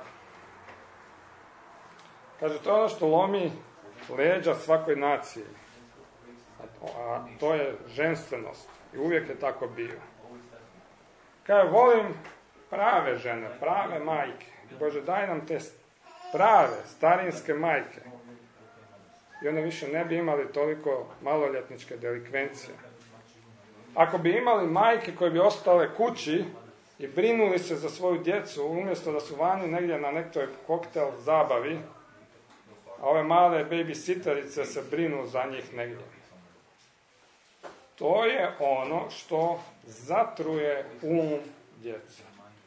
Kaže, to je ono što lomi leđa svakoj naciji. A to je ženstvenost. I uvijek je tako bio. Kaže, volim prave žene, prave majke. Bože, daj nam te prave, starinske majke. I one više ne bi imali toliko maloljetničke delikvencije. Ako bi imali majke koje bi ostale kući i brinuli se za svoju djecu, umjesto da su vani negdje na nekoj koktel zabavi, a ove male babysitterice se brinu za njih negdje. To je ono što zatruje um djece.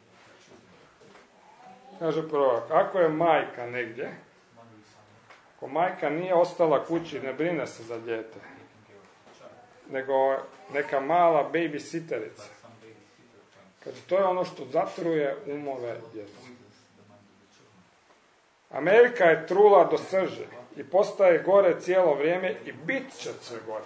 Kaže prorok, ako je majka negdje, ako majka nije ostala kući, ne brine se za dijete, nego neka mala babysitterica. Kaže, to je ono što zatruje umove djece. Amerika je trula do srži i postaje gore cijelo vrijeme i bit će sve gore.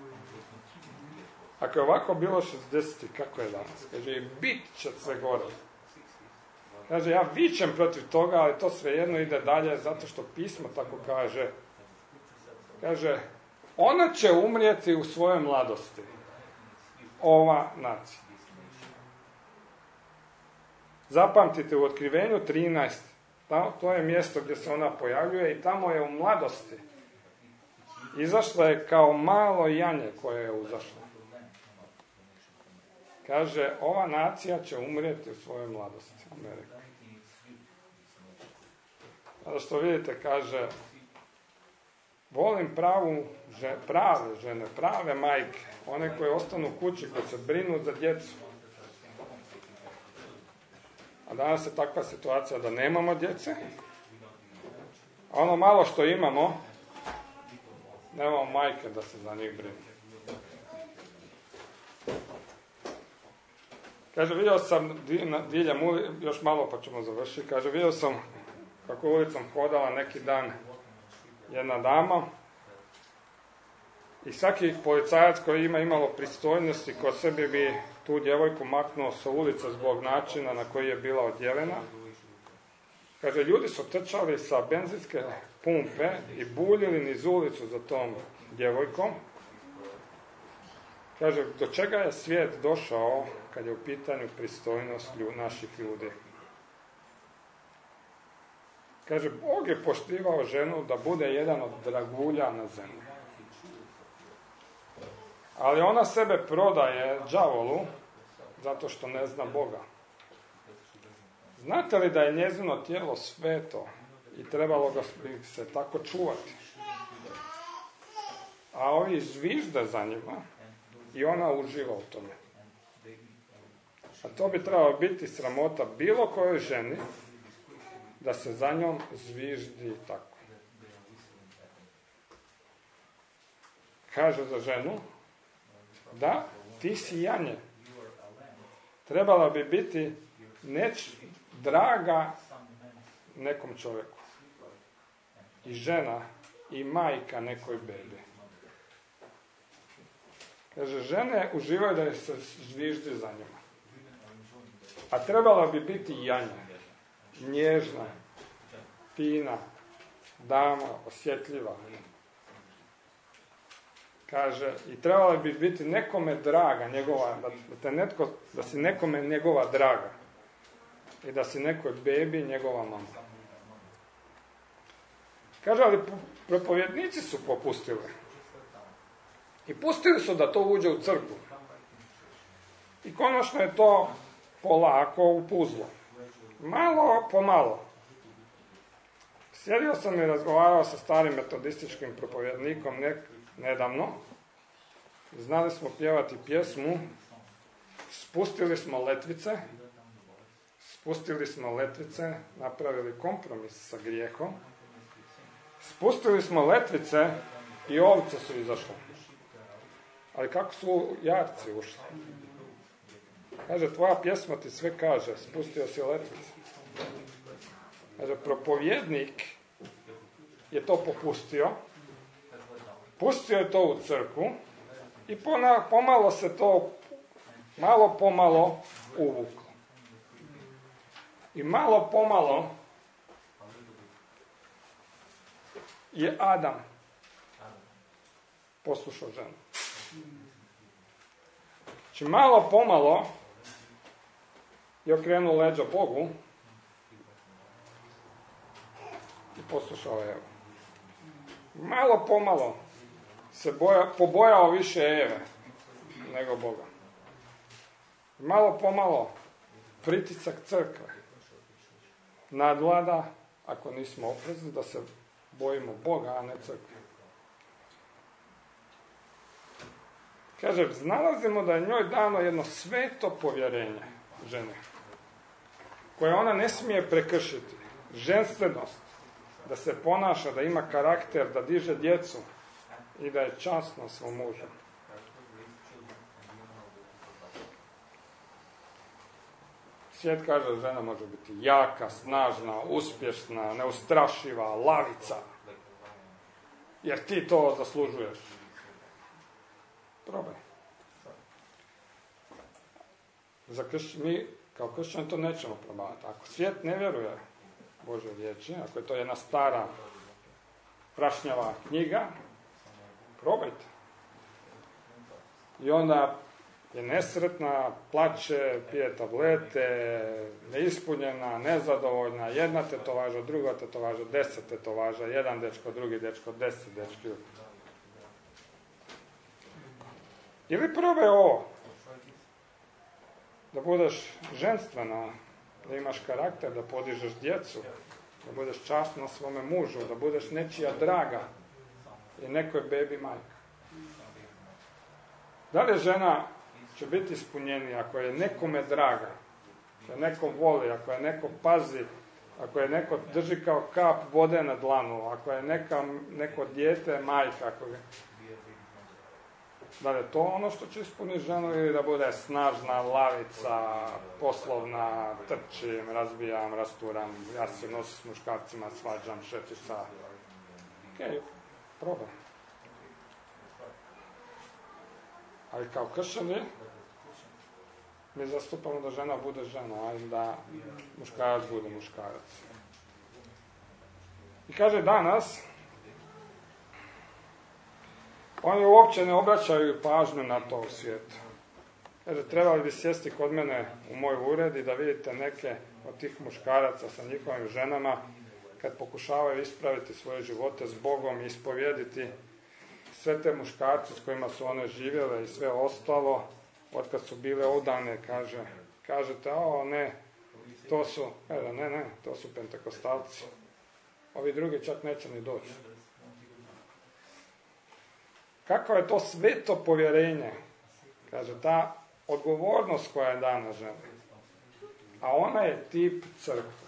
Ako je ovako bilo šezdesetih, kako je danas? Kaže, i bit će sve gore. Kaže, ja vičem protiv toga, ali to svejedno ide dalje, zato što pismo tako kaže. Kaže, ona će umrijeti u svojoj mladosti. Ova nacija. Zapamtite, u Otkrivenju trinaest, to je mjesto gdje se ona pojavljuje i tamo je u mladosti. Izašla je kao malo janje koje je uzašlo. Kaže, ova nacija će umrijeti u svojoj mladosti. Amerika. Zato što vidite, kaže, volim pravu, prave žene, prave majke, one koje ostanu kući, koje se brinu za djecu. A danas je takva situacija da nemamo djece, a ono malo što imamo, nemamo majke da se za njih brinu. Kaže, vidio sam diljem, još malo pa ćemo završiti, kaže, vidio sam kako ulicom hodala neki dan jedna dama i svaki policajac koji ima imalo pristojnosti kod sebe bi tu djevojku maknuo sa ulice zbog načina na koji je bila odjelena. Kaže, ljudi su trčali sa benzinske pumpe i buljili niz ulicu za tom djevojkom. Kaže, do čega je svijet došao kad je u pitanju pristojnost naših ljudi. Kaže, Bog je poštivao ženu da bude jedan od dragulja na zemlji. Ali ona sebe prodaje đavolu zato što ne zna Boga. Znate li da je njezino tijelo sveto i trebalo ga se tako čuvati? A ovi zvižde za njima i ona uživa u tome. A to bi trebalo biti sramota bilo kojoj ženi da se za njom zviždi tako. Kaže za ženu, da, ti si janje. Trebala bi biti neč draga nekom čovjeku. I žena, i majka nekoj bebi. Kaže, žene uživaju da se zviždi za njima. A trebala bi biti janja. Nježna, fina, dama, osjetljiva. Kaže, i trebala bi biti nekome draga, njegova, da, te netko, da si nekome njegova draga. I da si nekoj bebi njegova mama. Kaže, ali propovjednici su popustili. I pustili su da to uđe u crkvu. I konačno je to polako upuzlo. Malo po malo. Sjedio sam i razgovarao sa starim metodističkim propovjednikom nek, nedavno. Znali smo pjevati pjesmu. Spustili smo letvice. Spustili smo letvice. Napravili kompromis sa grijehom. Spustili smo letvice i ovce su izašle. Ali kako su jarci ušli? Kaže, tvoja pjesma ti sve kaže, spustio si letvice. Kaže, propovjednik je to popustio, pustio je to u crkvu i pona, pomalo se to, malo pomalo uvuklo. I malo pomalo je Adam poslušao ženu. Znači malo pomalo je okrenuo leđa Bogu i poslušao Evu. Malo pomalo se boja, pobojao više Eve nego Boga. Malo pomalo pritisak crkve nadvlada, ako nismo oprezni, da se bojimo Boga, a ne crkve. Kaže, znalazimo da je njoj dano jedno sveto povjerenje žene, koje ona ne smije prekršiti. Ženstvenost, da se ponaša, da ima karakter, da diže djecu i da je časna svom mužu. Svijet kaže da žena može biti jaka, snažna, uspješna, neustrašiva, lavica. Jer ti to zaslužuješ. Probaj. Za krš... Mi kao kršćani to nećemo probavati. Ako svijet ne vjeruje Božoj riječi, ako je to jedna stara prašnjava knjiga, probajte. I onda je nesretna, plače, pije tablete, neispunjena, nezadovoljna, jedna tetovaža, druga tetovaža, deset tetovaža, jedan dečko, drugi dečko, deset dečki. Ili probaj ovo, da budeš ženstvena, da imaš karakter, da podižeš djecu, da budeš časna svome mužu, da budeš nečija draga i nekoj bebi majka. Da li žena će biti ispunjenija ako je nekome draga, ako je neko voli, ako je neko pazi, ako je neko drži kao kap vode na dlanu, ako je neka, neko dijete majka, ako je... Da li je to ono što će ispuniti ženu ili da bude snažna, lavica, poslovna, trčim, razbijam, rasturam, ja se nosim s muškarcima, svađam, šetica. Ok, probaj. Ali kao kršćani, mi zastupamo da žena bude žena, a da muškarac bude muškarac. I kaže danas, oni uopće ne obraćaju pažnju na to u svijetu. Kaže, trebali bi sjesti kod mene u moj ured i da vidite neke od tih muškaraca sa njihovim ženama kad pokušavaju ispraviti svoje živote s Bogom i ispovjediti sve te muškarce s kojima su one živjele i sve ostalo, od kad su bile udane, kaže, kažete, o ne, to su, ne, ne, ne, to su pentekostalci. Ovi drugi čak neće ni doći. Kako je to sveto povjerenje, kaže, ta odgovornost koja je dana ženi. A ona je tip crkve.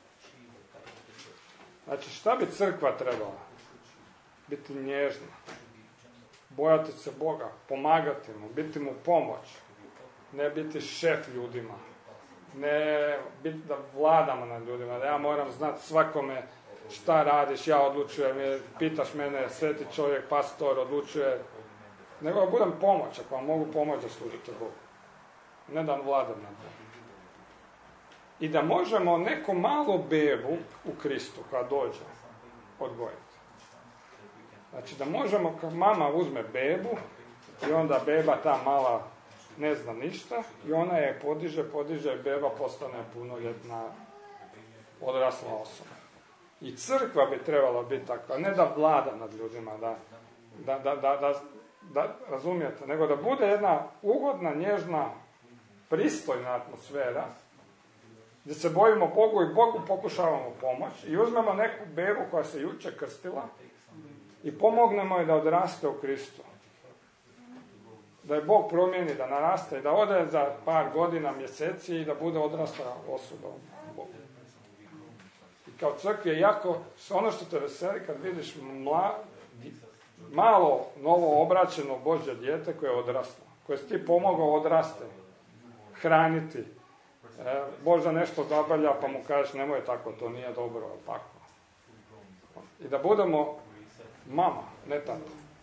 Znači, šta bi crkva trebala? Biti nježna. Bojati se Boga. Pomagati mu. Biti mu pomoć. Ne biti šef ljudima. Ne biti da vladamo nad ljudima. Da ja moram znati svakome šta radiš, ja odlučujem. Pitaš mene, sveti čovjek, pastor, odlučuje. Nego da budem pomoć. Ako vam mogu pomoći da služite Bogu. Ne da vladam nad Bogom. I da možemo neku malu bebu u Kristu koja dođe odgojiti. Znači da možemo, kad mama uzme bebu i onda beba ta mala ne zna ništa i ona je podiže, podiže i beba postane punoljetna odrasla osoba. I crkva bi trebala biti takva, ne da vlada nad ljudima, da, da, da, da, da, da razumijete, nego da bude jedna ugodna, nježna, pristojna atmosfera gdje se bojimo Bogu i Bogu pokušavamo pomoć i uzmemo neku bebu koja se jučer krstila i pomognemo je da odraste u Kristu. Da je Bog promijeni, da naraste i da ode za par godina, mjeseci i da bude odrasla osoba u Bogu. I kao crkvi je jako, ono što te veseli kad vidiš mla, malo novo obraćeno Božje dijete koje je odraslo, koje si ti pomogao odraste, hraniti. E, Božda nešto zabalja pa mu kažeš nemoj tako, to nije dobro, ali tako. I da budemo mama, ne tata.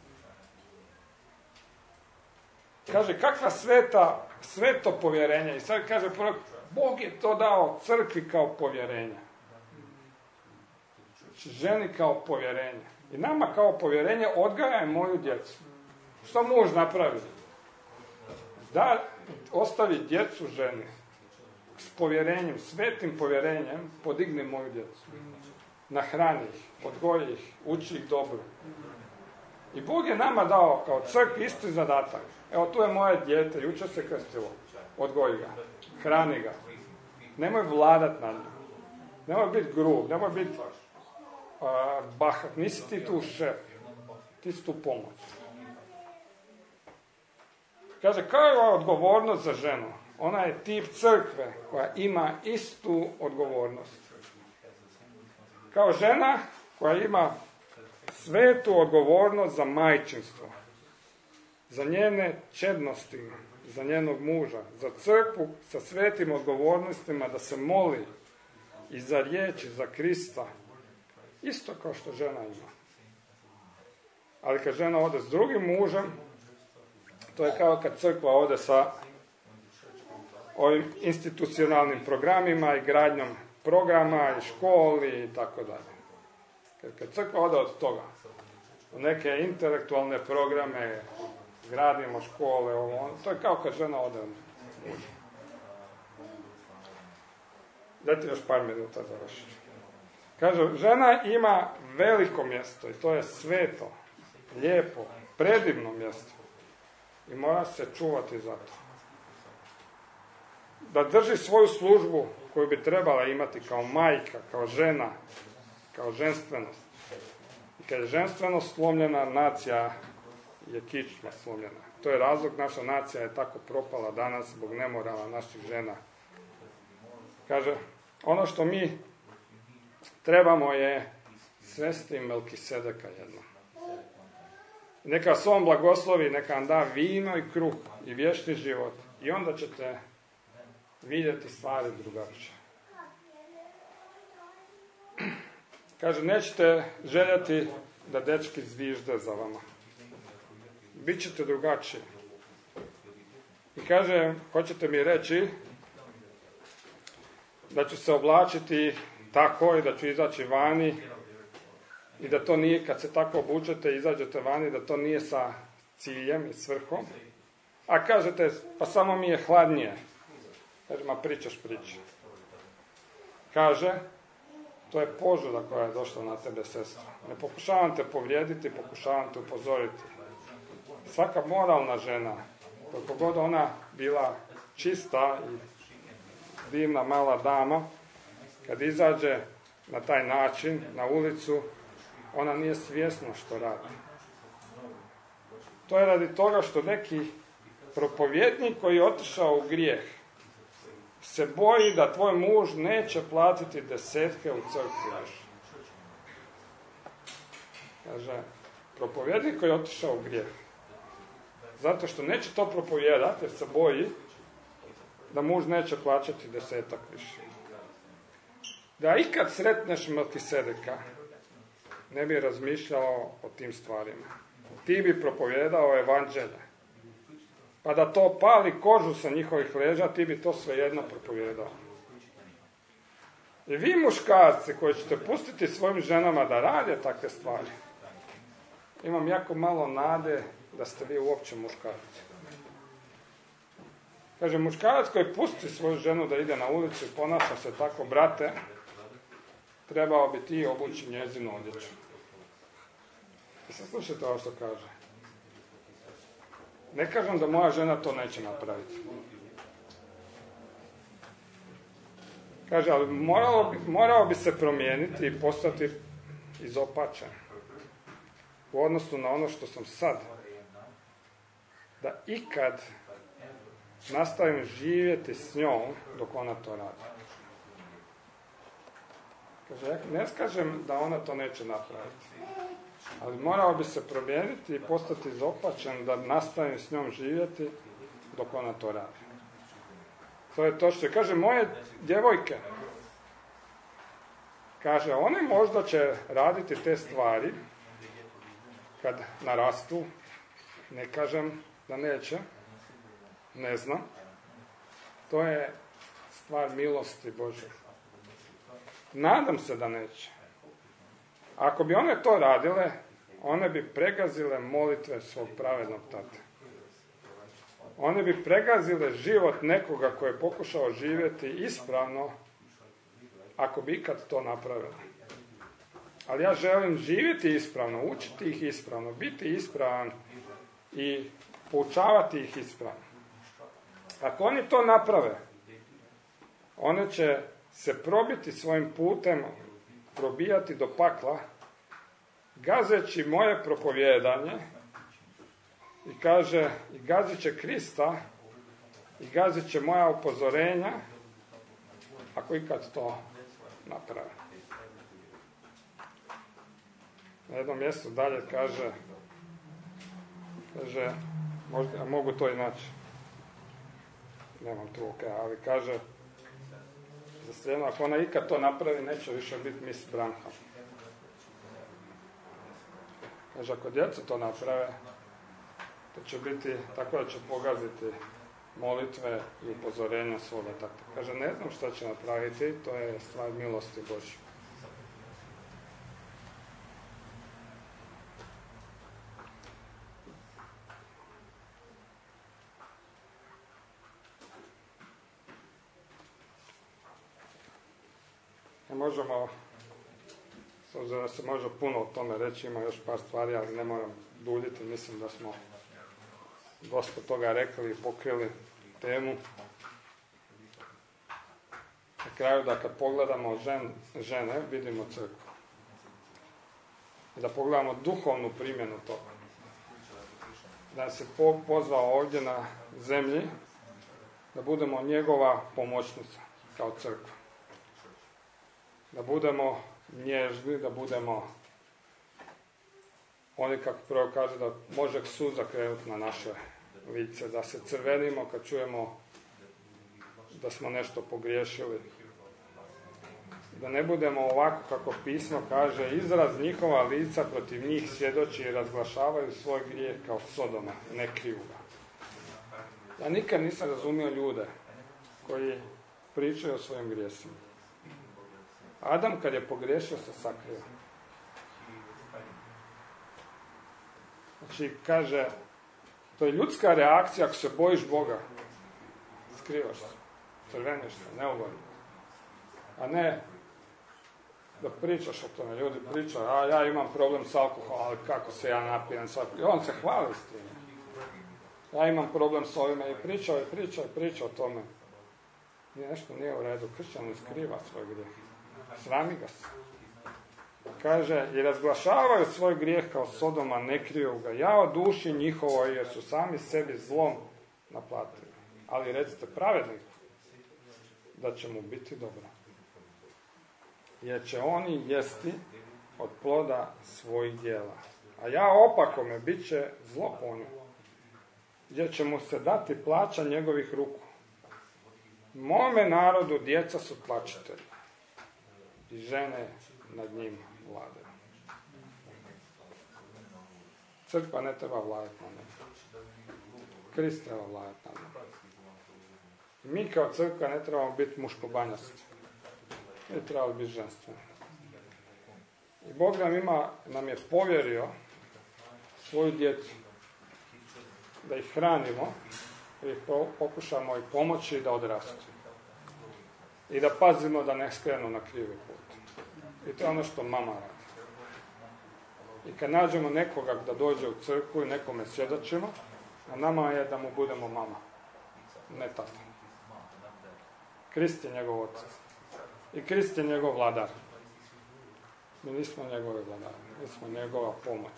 Kaže, kakva sveta, sveto povjerenje. I sad kaže, Bog je to dao crkvi kao povjerenje. Ženi kao povjerenje. I nama kao povjerenje odgajaj moju djecu. Što muž napravi? Da ostavi djecu ženi. S povjerenjem, svetim povjerenjem, podigni moju djecu. Nahrani ih, odgoji ih, uči ih dobro. I Bog je nama dao kao crkvi isti zadatak. Evo, tu je moje dijete, jučer se krstilo. Odgoji ga, hrani ga. Nemoj vladat na njim. Nemoj biti grub, nemoj biti uh, bahat. Nisi ti tu šef, ti si tu pomoć. Kaže, kao je ova odgovornost za ženu? Ona je tip crkve koja ima istu odgovornost. Kao žena koja ima svetu odgovornost za majčinstvo, za njene čednosti, za njenog muža, za crkvu sa svetim odgovornostima da se moli i za riječi, za Krista, isto kao što žena ima. Ali kad žena ode s drugim mužem, to je kao kad crkva ode sa ovim institucionalnim programima i gradnjom programa i školi i tako dalje. Kad crkva ode od toga, u neke intelektualne programe, gradimo škole, ovo, to je kao kad žena ode od muža. Dajte još par minuta završiti. Kaže, žena ima veliko mjesto i to je sveto, lijepo, predivno mjesto. I mora se čuvati za to. Da drži svoju službu koju bi trebala imati kao majka, kao žena, kao ženstvenost. I kad je ženstvenost slomljena, nacija je kičma slomljena. To je razlog, naša nacija je tako propala danas zbog nemorala naših žena. Kaže, ono što mi trebamo je svesti Melkisedeka jedno. Neka vas on blagoslovi, neka vam da vino i kruh i vječni život. I onda ćete vidjeti stvari drugačije. Kaže, nećete željeti da dečki zvižde za vama. Bićete drugačiji. I kaže, hoćete mi reći da ću se oblačiti tako i da ću izaći vani i da to nije, kad se tako obučete i izađete vani, da to nije sa ciljem i svrhom. A kažete, pa samo mi je hladnije. Kaže, ma pričaš priče. Kaže, To je požuda koja je došla na tebe, sestra. Ne pokušavam te povrijediti, pokušavam te upozoriti. Svaka moralna žena, koliko god ona bila čista i divna mala dama, kad izađe na taj način, na ulicu, ona nije svjesna što radi. To je radi toga što neki propovjednik koji je otišao u grijeh se boji da tvoj muž neće platiti desetke u crkvi još. Kaže, propovjednik koji je otišao u grijeh. Zato što neće to propovijedati jer se boji da muž neće plaćati desetak više. Da ikad sretneš Melkisedeka, ne bi razmišljao o tim stvarima. Ti bi propovijedao evanđelje. Pa da to pali kožu sa njihovih leđa, ti bi to svejedno propovijedao. I vi muškarci koji ćete pustiti svojim ženama da rade takve stvari, imam jako malo nade da ste vi uopće muškarci. Kaže, muškarac koji pusti svoju ženu da ide na ulicu i ponaša se tako, brate, trebao bi ti obući njezinu odjeću. I sad slušajte ovo što kaže. Ne kažem da moja žena to neće napraviti. Kaže, ali morao bi, morao bi se promijeniti i postati izopačen u odnosu na ono što sam sad. Da ikad nastavim živjeti s njom dok ona to radi. Kaže, ne kažem da ona to neće napraviti. Ali morao bi se promijeniti i postati izopačen da nastavim s njom živjeti dok ona to radi. To je to što je. Kaže, moje djevojke, kaže, one možda će raditi te stvari kad narastu, ne kažem da neće, ne znam. To je stvar milosti Božje. Nadam se da neće. Ako bi one to radile, one bi pregazile molitve svog pravednog tate. One bi pregazile život nekoga koji je pokušao živjeti ispravno, ako bi ikad to napravila. Ali ja želim živjeti ispravno, učiti ih ispravno, biti ispravan i poučavati ih ispravno. Ako oni to naprave, one će se probiti svojim putem, probijati do pakla, gazeći moje propovijedanje i kaže, i gazit će Krista i gazit će moja upozorenja, ako ikad to naprave. Na jednom mjestu dalje kaže, kaže, možda, ja mogu to i naći, nemam tu ok, ali kaže, za sljedno, ako ona ikad to napravi, neće više biti mis Branham. Kaže, ako djeca to naprave, to će biti tako da će pogaziti molitve i upozorenja svoga tata. Kaže, ne znam što će napraviti, to je stvar milosti Božje. Možemo, s obzirom da se može puno o tome reći, ima još par stvari, ali ne moram duljiti, mislim da smo dosta toga rekli i pokrili temu. Na kraju da kad pogledamo žen, žene, vidimo crkvu. I da pogledamo duhovnu primjenu toga. Da nas je pozvao ovdje na zemlji, da budemo njegova pomoćnica, kao crkva. Da budemo nježni, da budemo oni, kako prvo kaže, da može suza krenuti na naše lice, da se crvenimo kad čujemo da smo nešto pogriješili. Da ne budemo ovako kako pismo kaže, izraz njihova lica protiv njih svjedoči i razglašavaju svoj grijeh kao Sodoma, ne kriju ga. Ja nikad nisam razumio ljude koji pričaju o svojim grijesima. Adam kad je pogriješio se sakrio. Znači, kaže, to je ljudska reakcija ako se bojiš Boga. Skrivaš se, crveniš se, neugodno. A ne, da pričaš o tome. Ljudi pričaju, a ja imam problem s alkoholom, ali kako se ja napijem s alkoholom. I on se hvali s tim. Ja imam problem s ovime i pričao i pričao i pričao o tome. I nešto nije u redu. Kršćanin skriva svoj grijeh. Srami ga se. Kaže, i razglašavaju svoj grijeh kao Sodoma, ne kriju ga. Jao duši njihovoj, jer su sami sebi zlom naplatili. Ali recite pravedniku da će mu biti dobro. Jer će oni jesti od ploda svojih djela. A ja opakome bit će zlo po njemu. Jer će mu se dati plaća njegovih ruku. Mome narodu djeca su tlačitelji. I žene nad njim vladaju. Crkva ne treba vladati nad njim. Krist treba vladati nad njim. Mi kao crkva ne trebamo biti muškobanjasti. Mi trebamo biti ženstveni. I Bog nam, ima, nam je povjerio svoju djecu da ih hranimo, da ih pokušamo i pomoći da odrastu. I da pazimo da ne skrenu na krivi put. I to je ono što mama radi. I kad nađemo nekoga da dođe u crkvu i nekome svjedočimo, a nama je da mu budemo mama, ne tata. Krist je njegov otac. I Krist je njegov vladar. Mi nismo njegove vladari, mi smo njegova pomoć.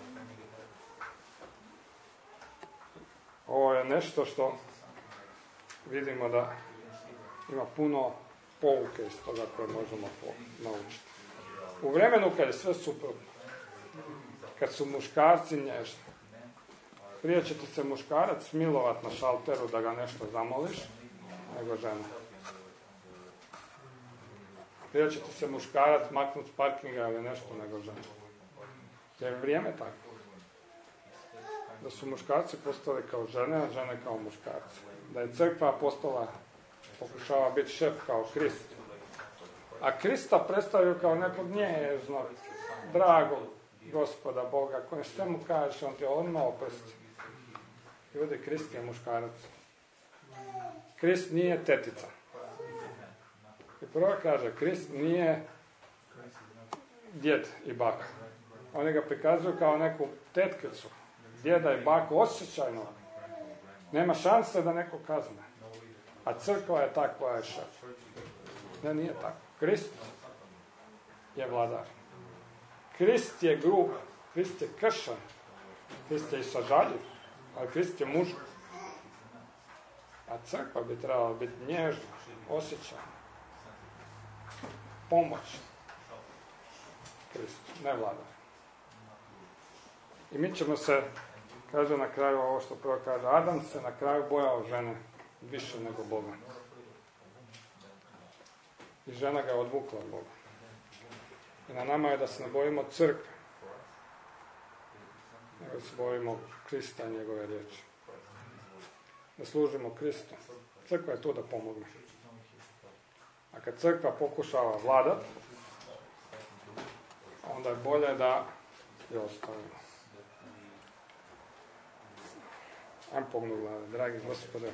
Ovo je nešto što vidimo da ima puno pouke iz toga koje možemo naučiti. U vremenu kad je sve suprotno, kad su muškarci nježni, prije će ti se muškarac smilovat na šalteru da ga nešto zamoliš, nego žena. Prije će ti se muškarac maknut s parkinga ili nešto nego žena. Jer je vrijeme tako. Da su muškarci postali kao žene, a žene kao muškarci. Da je crkva postala, pokušava biti šef kao Krist. A Krista predstavljaju kao nekog nježnog, dragog Gospoda Boga, kojem sve mu kažeš, on ti odmah oprosti. Ljudi, Krist je muškarac. Krist nije tetica. I prvo kaže, Krist nije djed i baka. Oni ga prikazuju kao neku tetkicu. Djeda i baku osjećajno. Nema šanse da neko kazne. A crkva je ta koja je šef. Ne, nije tako. Krist je vladar. Krist je grub. Krist je kršan. Krist je i sažaljiv. Ali Krist je muž. A crkva bi trebala biti nježna, osjećajna. Pomoć. Krist, ne vladar. I mi ćemo se, kaže na kraju ovo što prvo kaže, Adam se na kraju bojao žene više nego Boga. I žena ga je odvukla od Boga. I na nama je da se ne bojimo crkve, nego se bojimo Krista i njegove riječi. Da služimo Kristu. Crkva je tu da pomogne. A kad crkva pokušava vladat, onda je bolje da je ostavimo. Ajmo pogledati, dragi Gospode,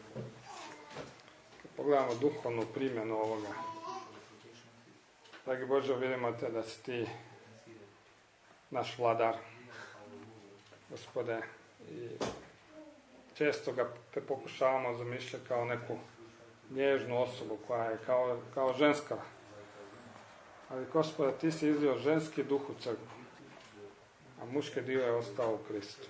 kad pogledamo duhovnu primjenu ovoga. Dragi Bože, vidimo te da si ti naš vladar, Gospode, i često ga te pokušavamo zamišljati kao neku nježnu osobu koja je kao, kao ženska. Ali, Gospode, ti si izlio ženski duh u crkvu, a muški dio je ostao u Kristu.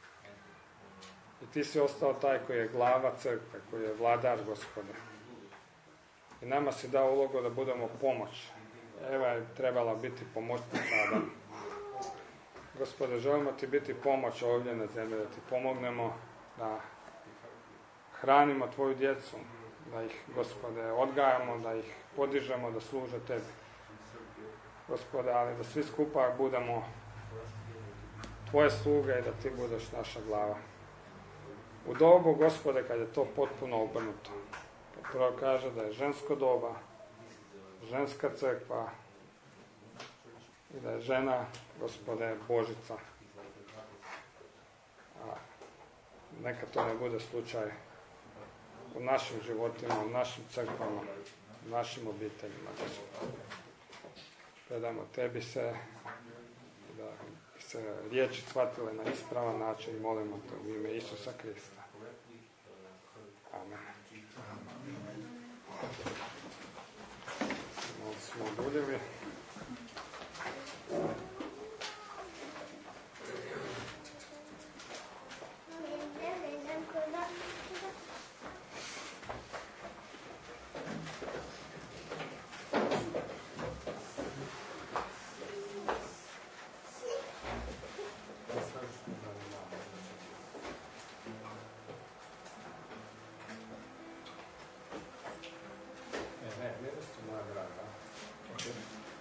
I ti si ostao taj koji je glava crkve, koji je vladar, Gospode. I nama si dao ulogu da budemo pomoć. Eva je trebala biti pomoćnica Adam. Gospode, želimo ti biti pomoć ovdje na zemlji, da ti pomognemo da hranimo tvoju djecu, da ih, Gospode, odgajamo, da ih podižemo, da služe tebi. Gospode, ali da svi skupa budemo tvoje sluge i da ti budeš naša glava. U dobu, Gospode, kad je to potpuno obrnuto. Prvo kaže da je žensko doba, ženska crkva i da je žena, Gospode, Božica. A neka to ne bude slučaj u našim životima, u našim crkvama, u našim obiteljima. predamo tebi se, da bi se riječi shvatile na ispravan način, molimo te u ime Isusa Krista. Amen. Malo smo oduljili. Ne, ne, ne, ne, ne, ne, ne, ne, ne,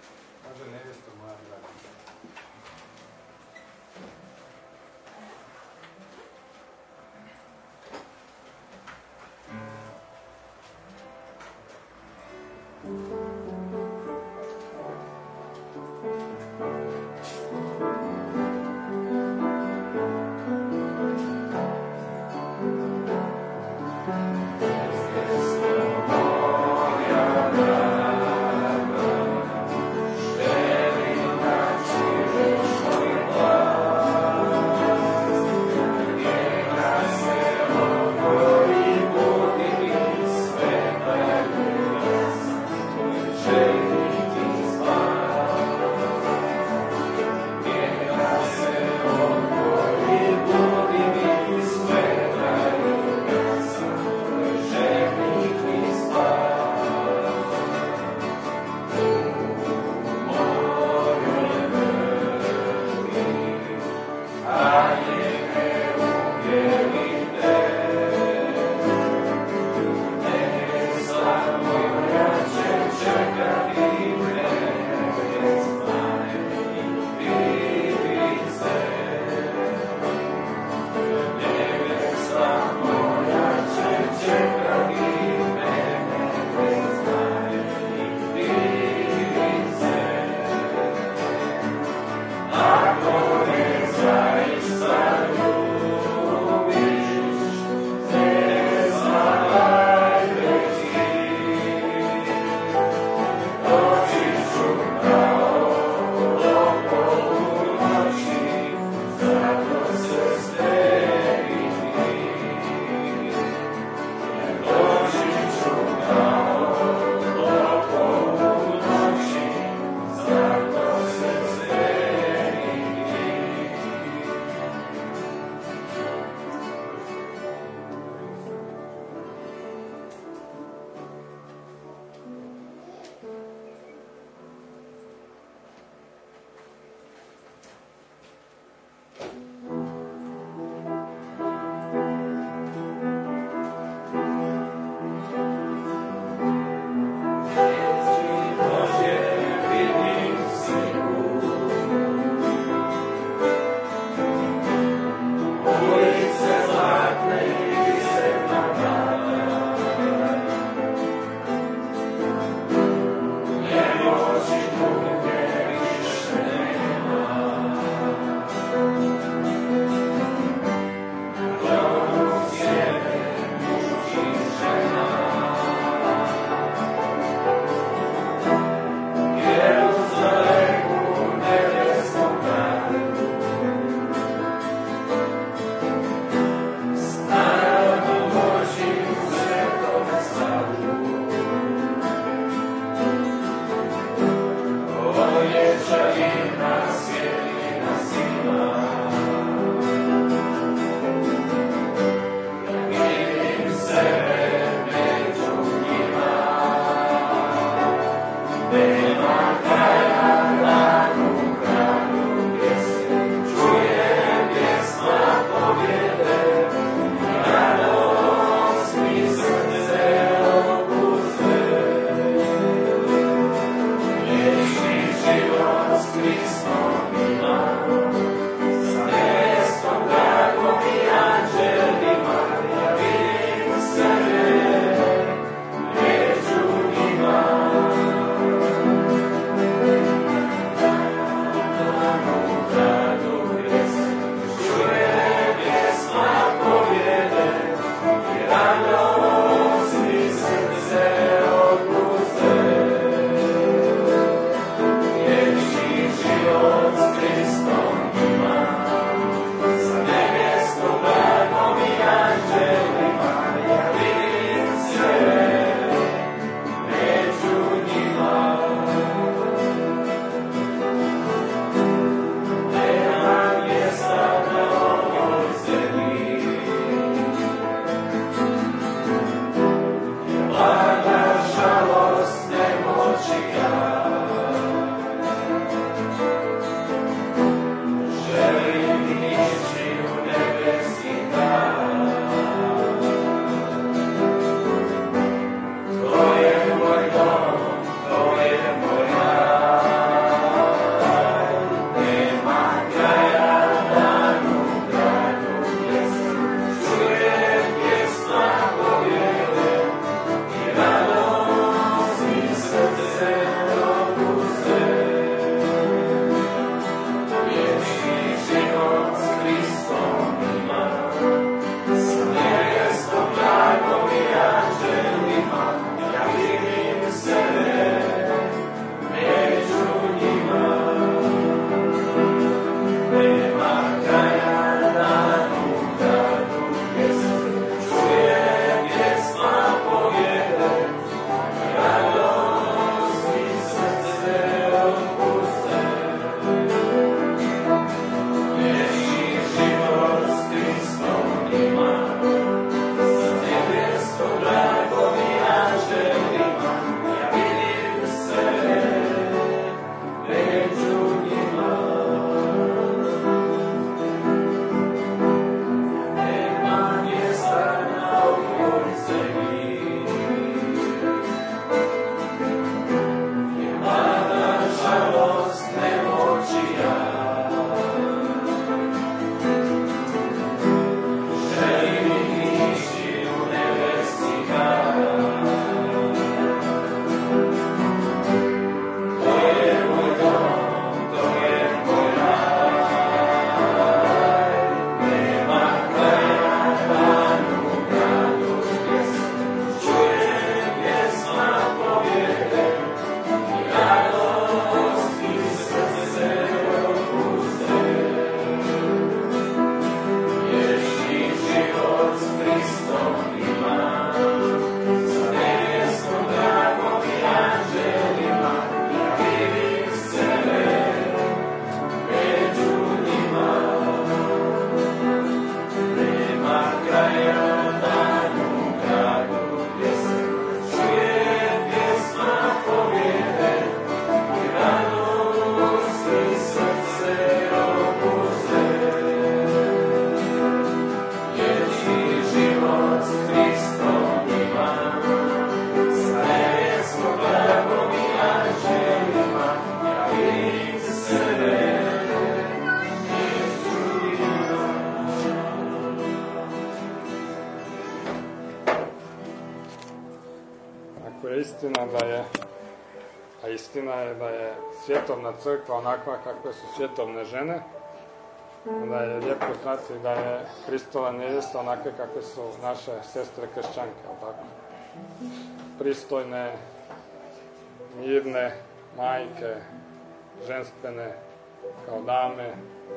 istina da je, a istina je da je svjetovna crkva onakva kakve su svjetovne žene, onda je lijepo znati da je Kristova nevjesta onakve kakve su naše sestre kršćanke, tako? Pristojne, mirne, majke, ženstvene, kao dame.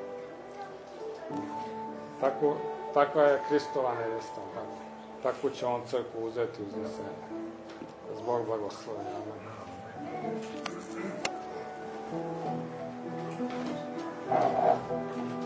Tako, takva je Kristova nevjesta, tako? Takvu će on crkvu uzeti uznesenje. Zbog blagoslovi. Amen.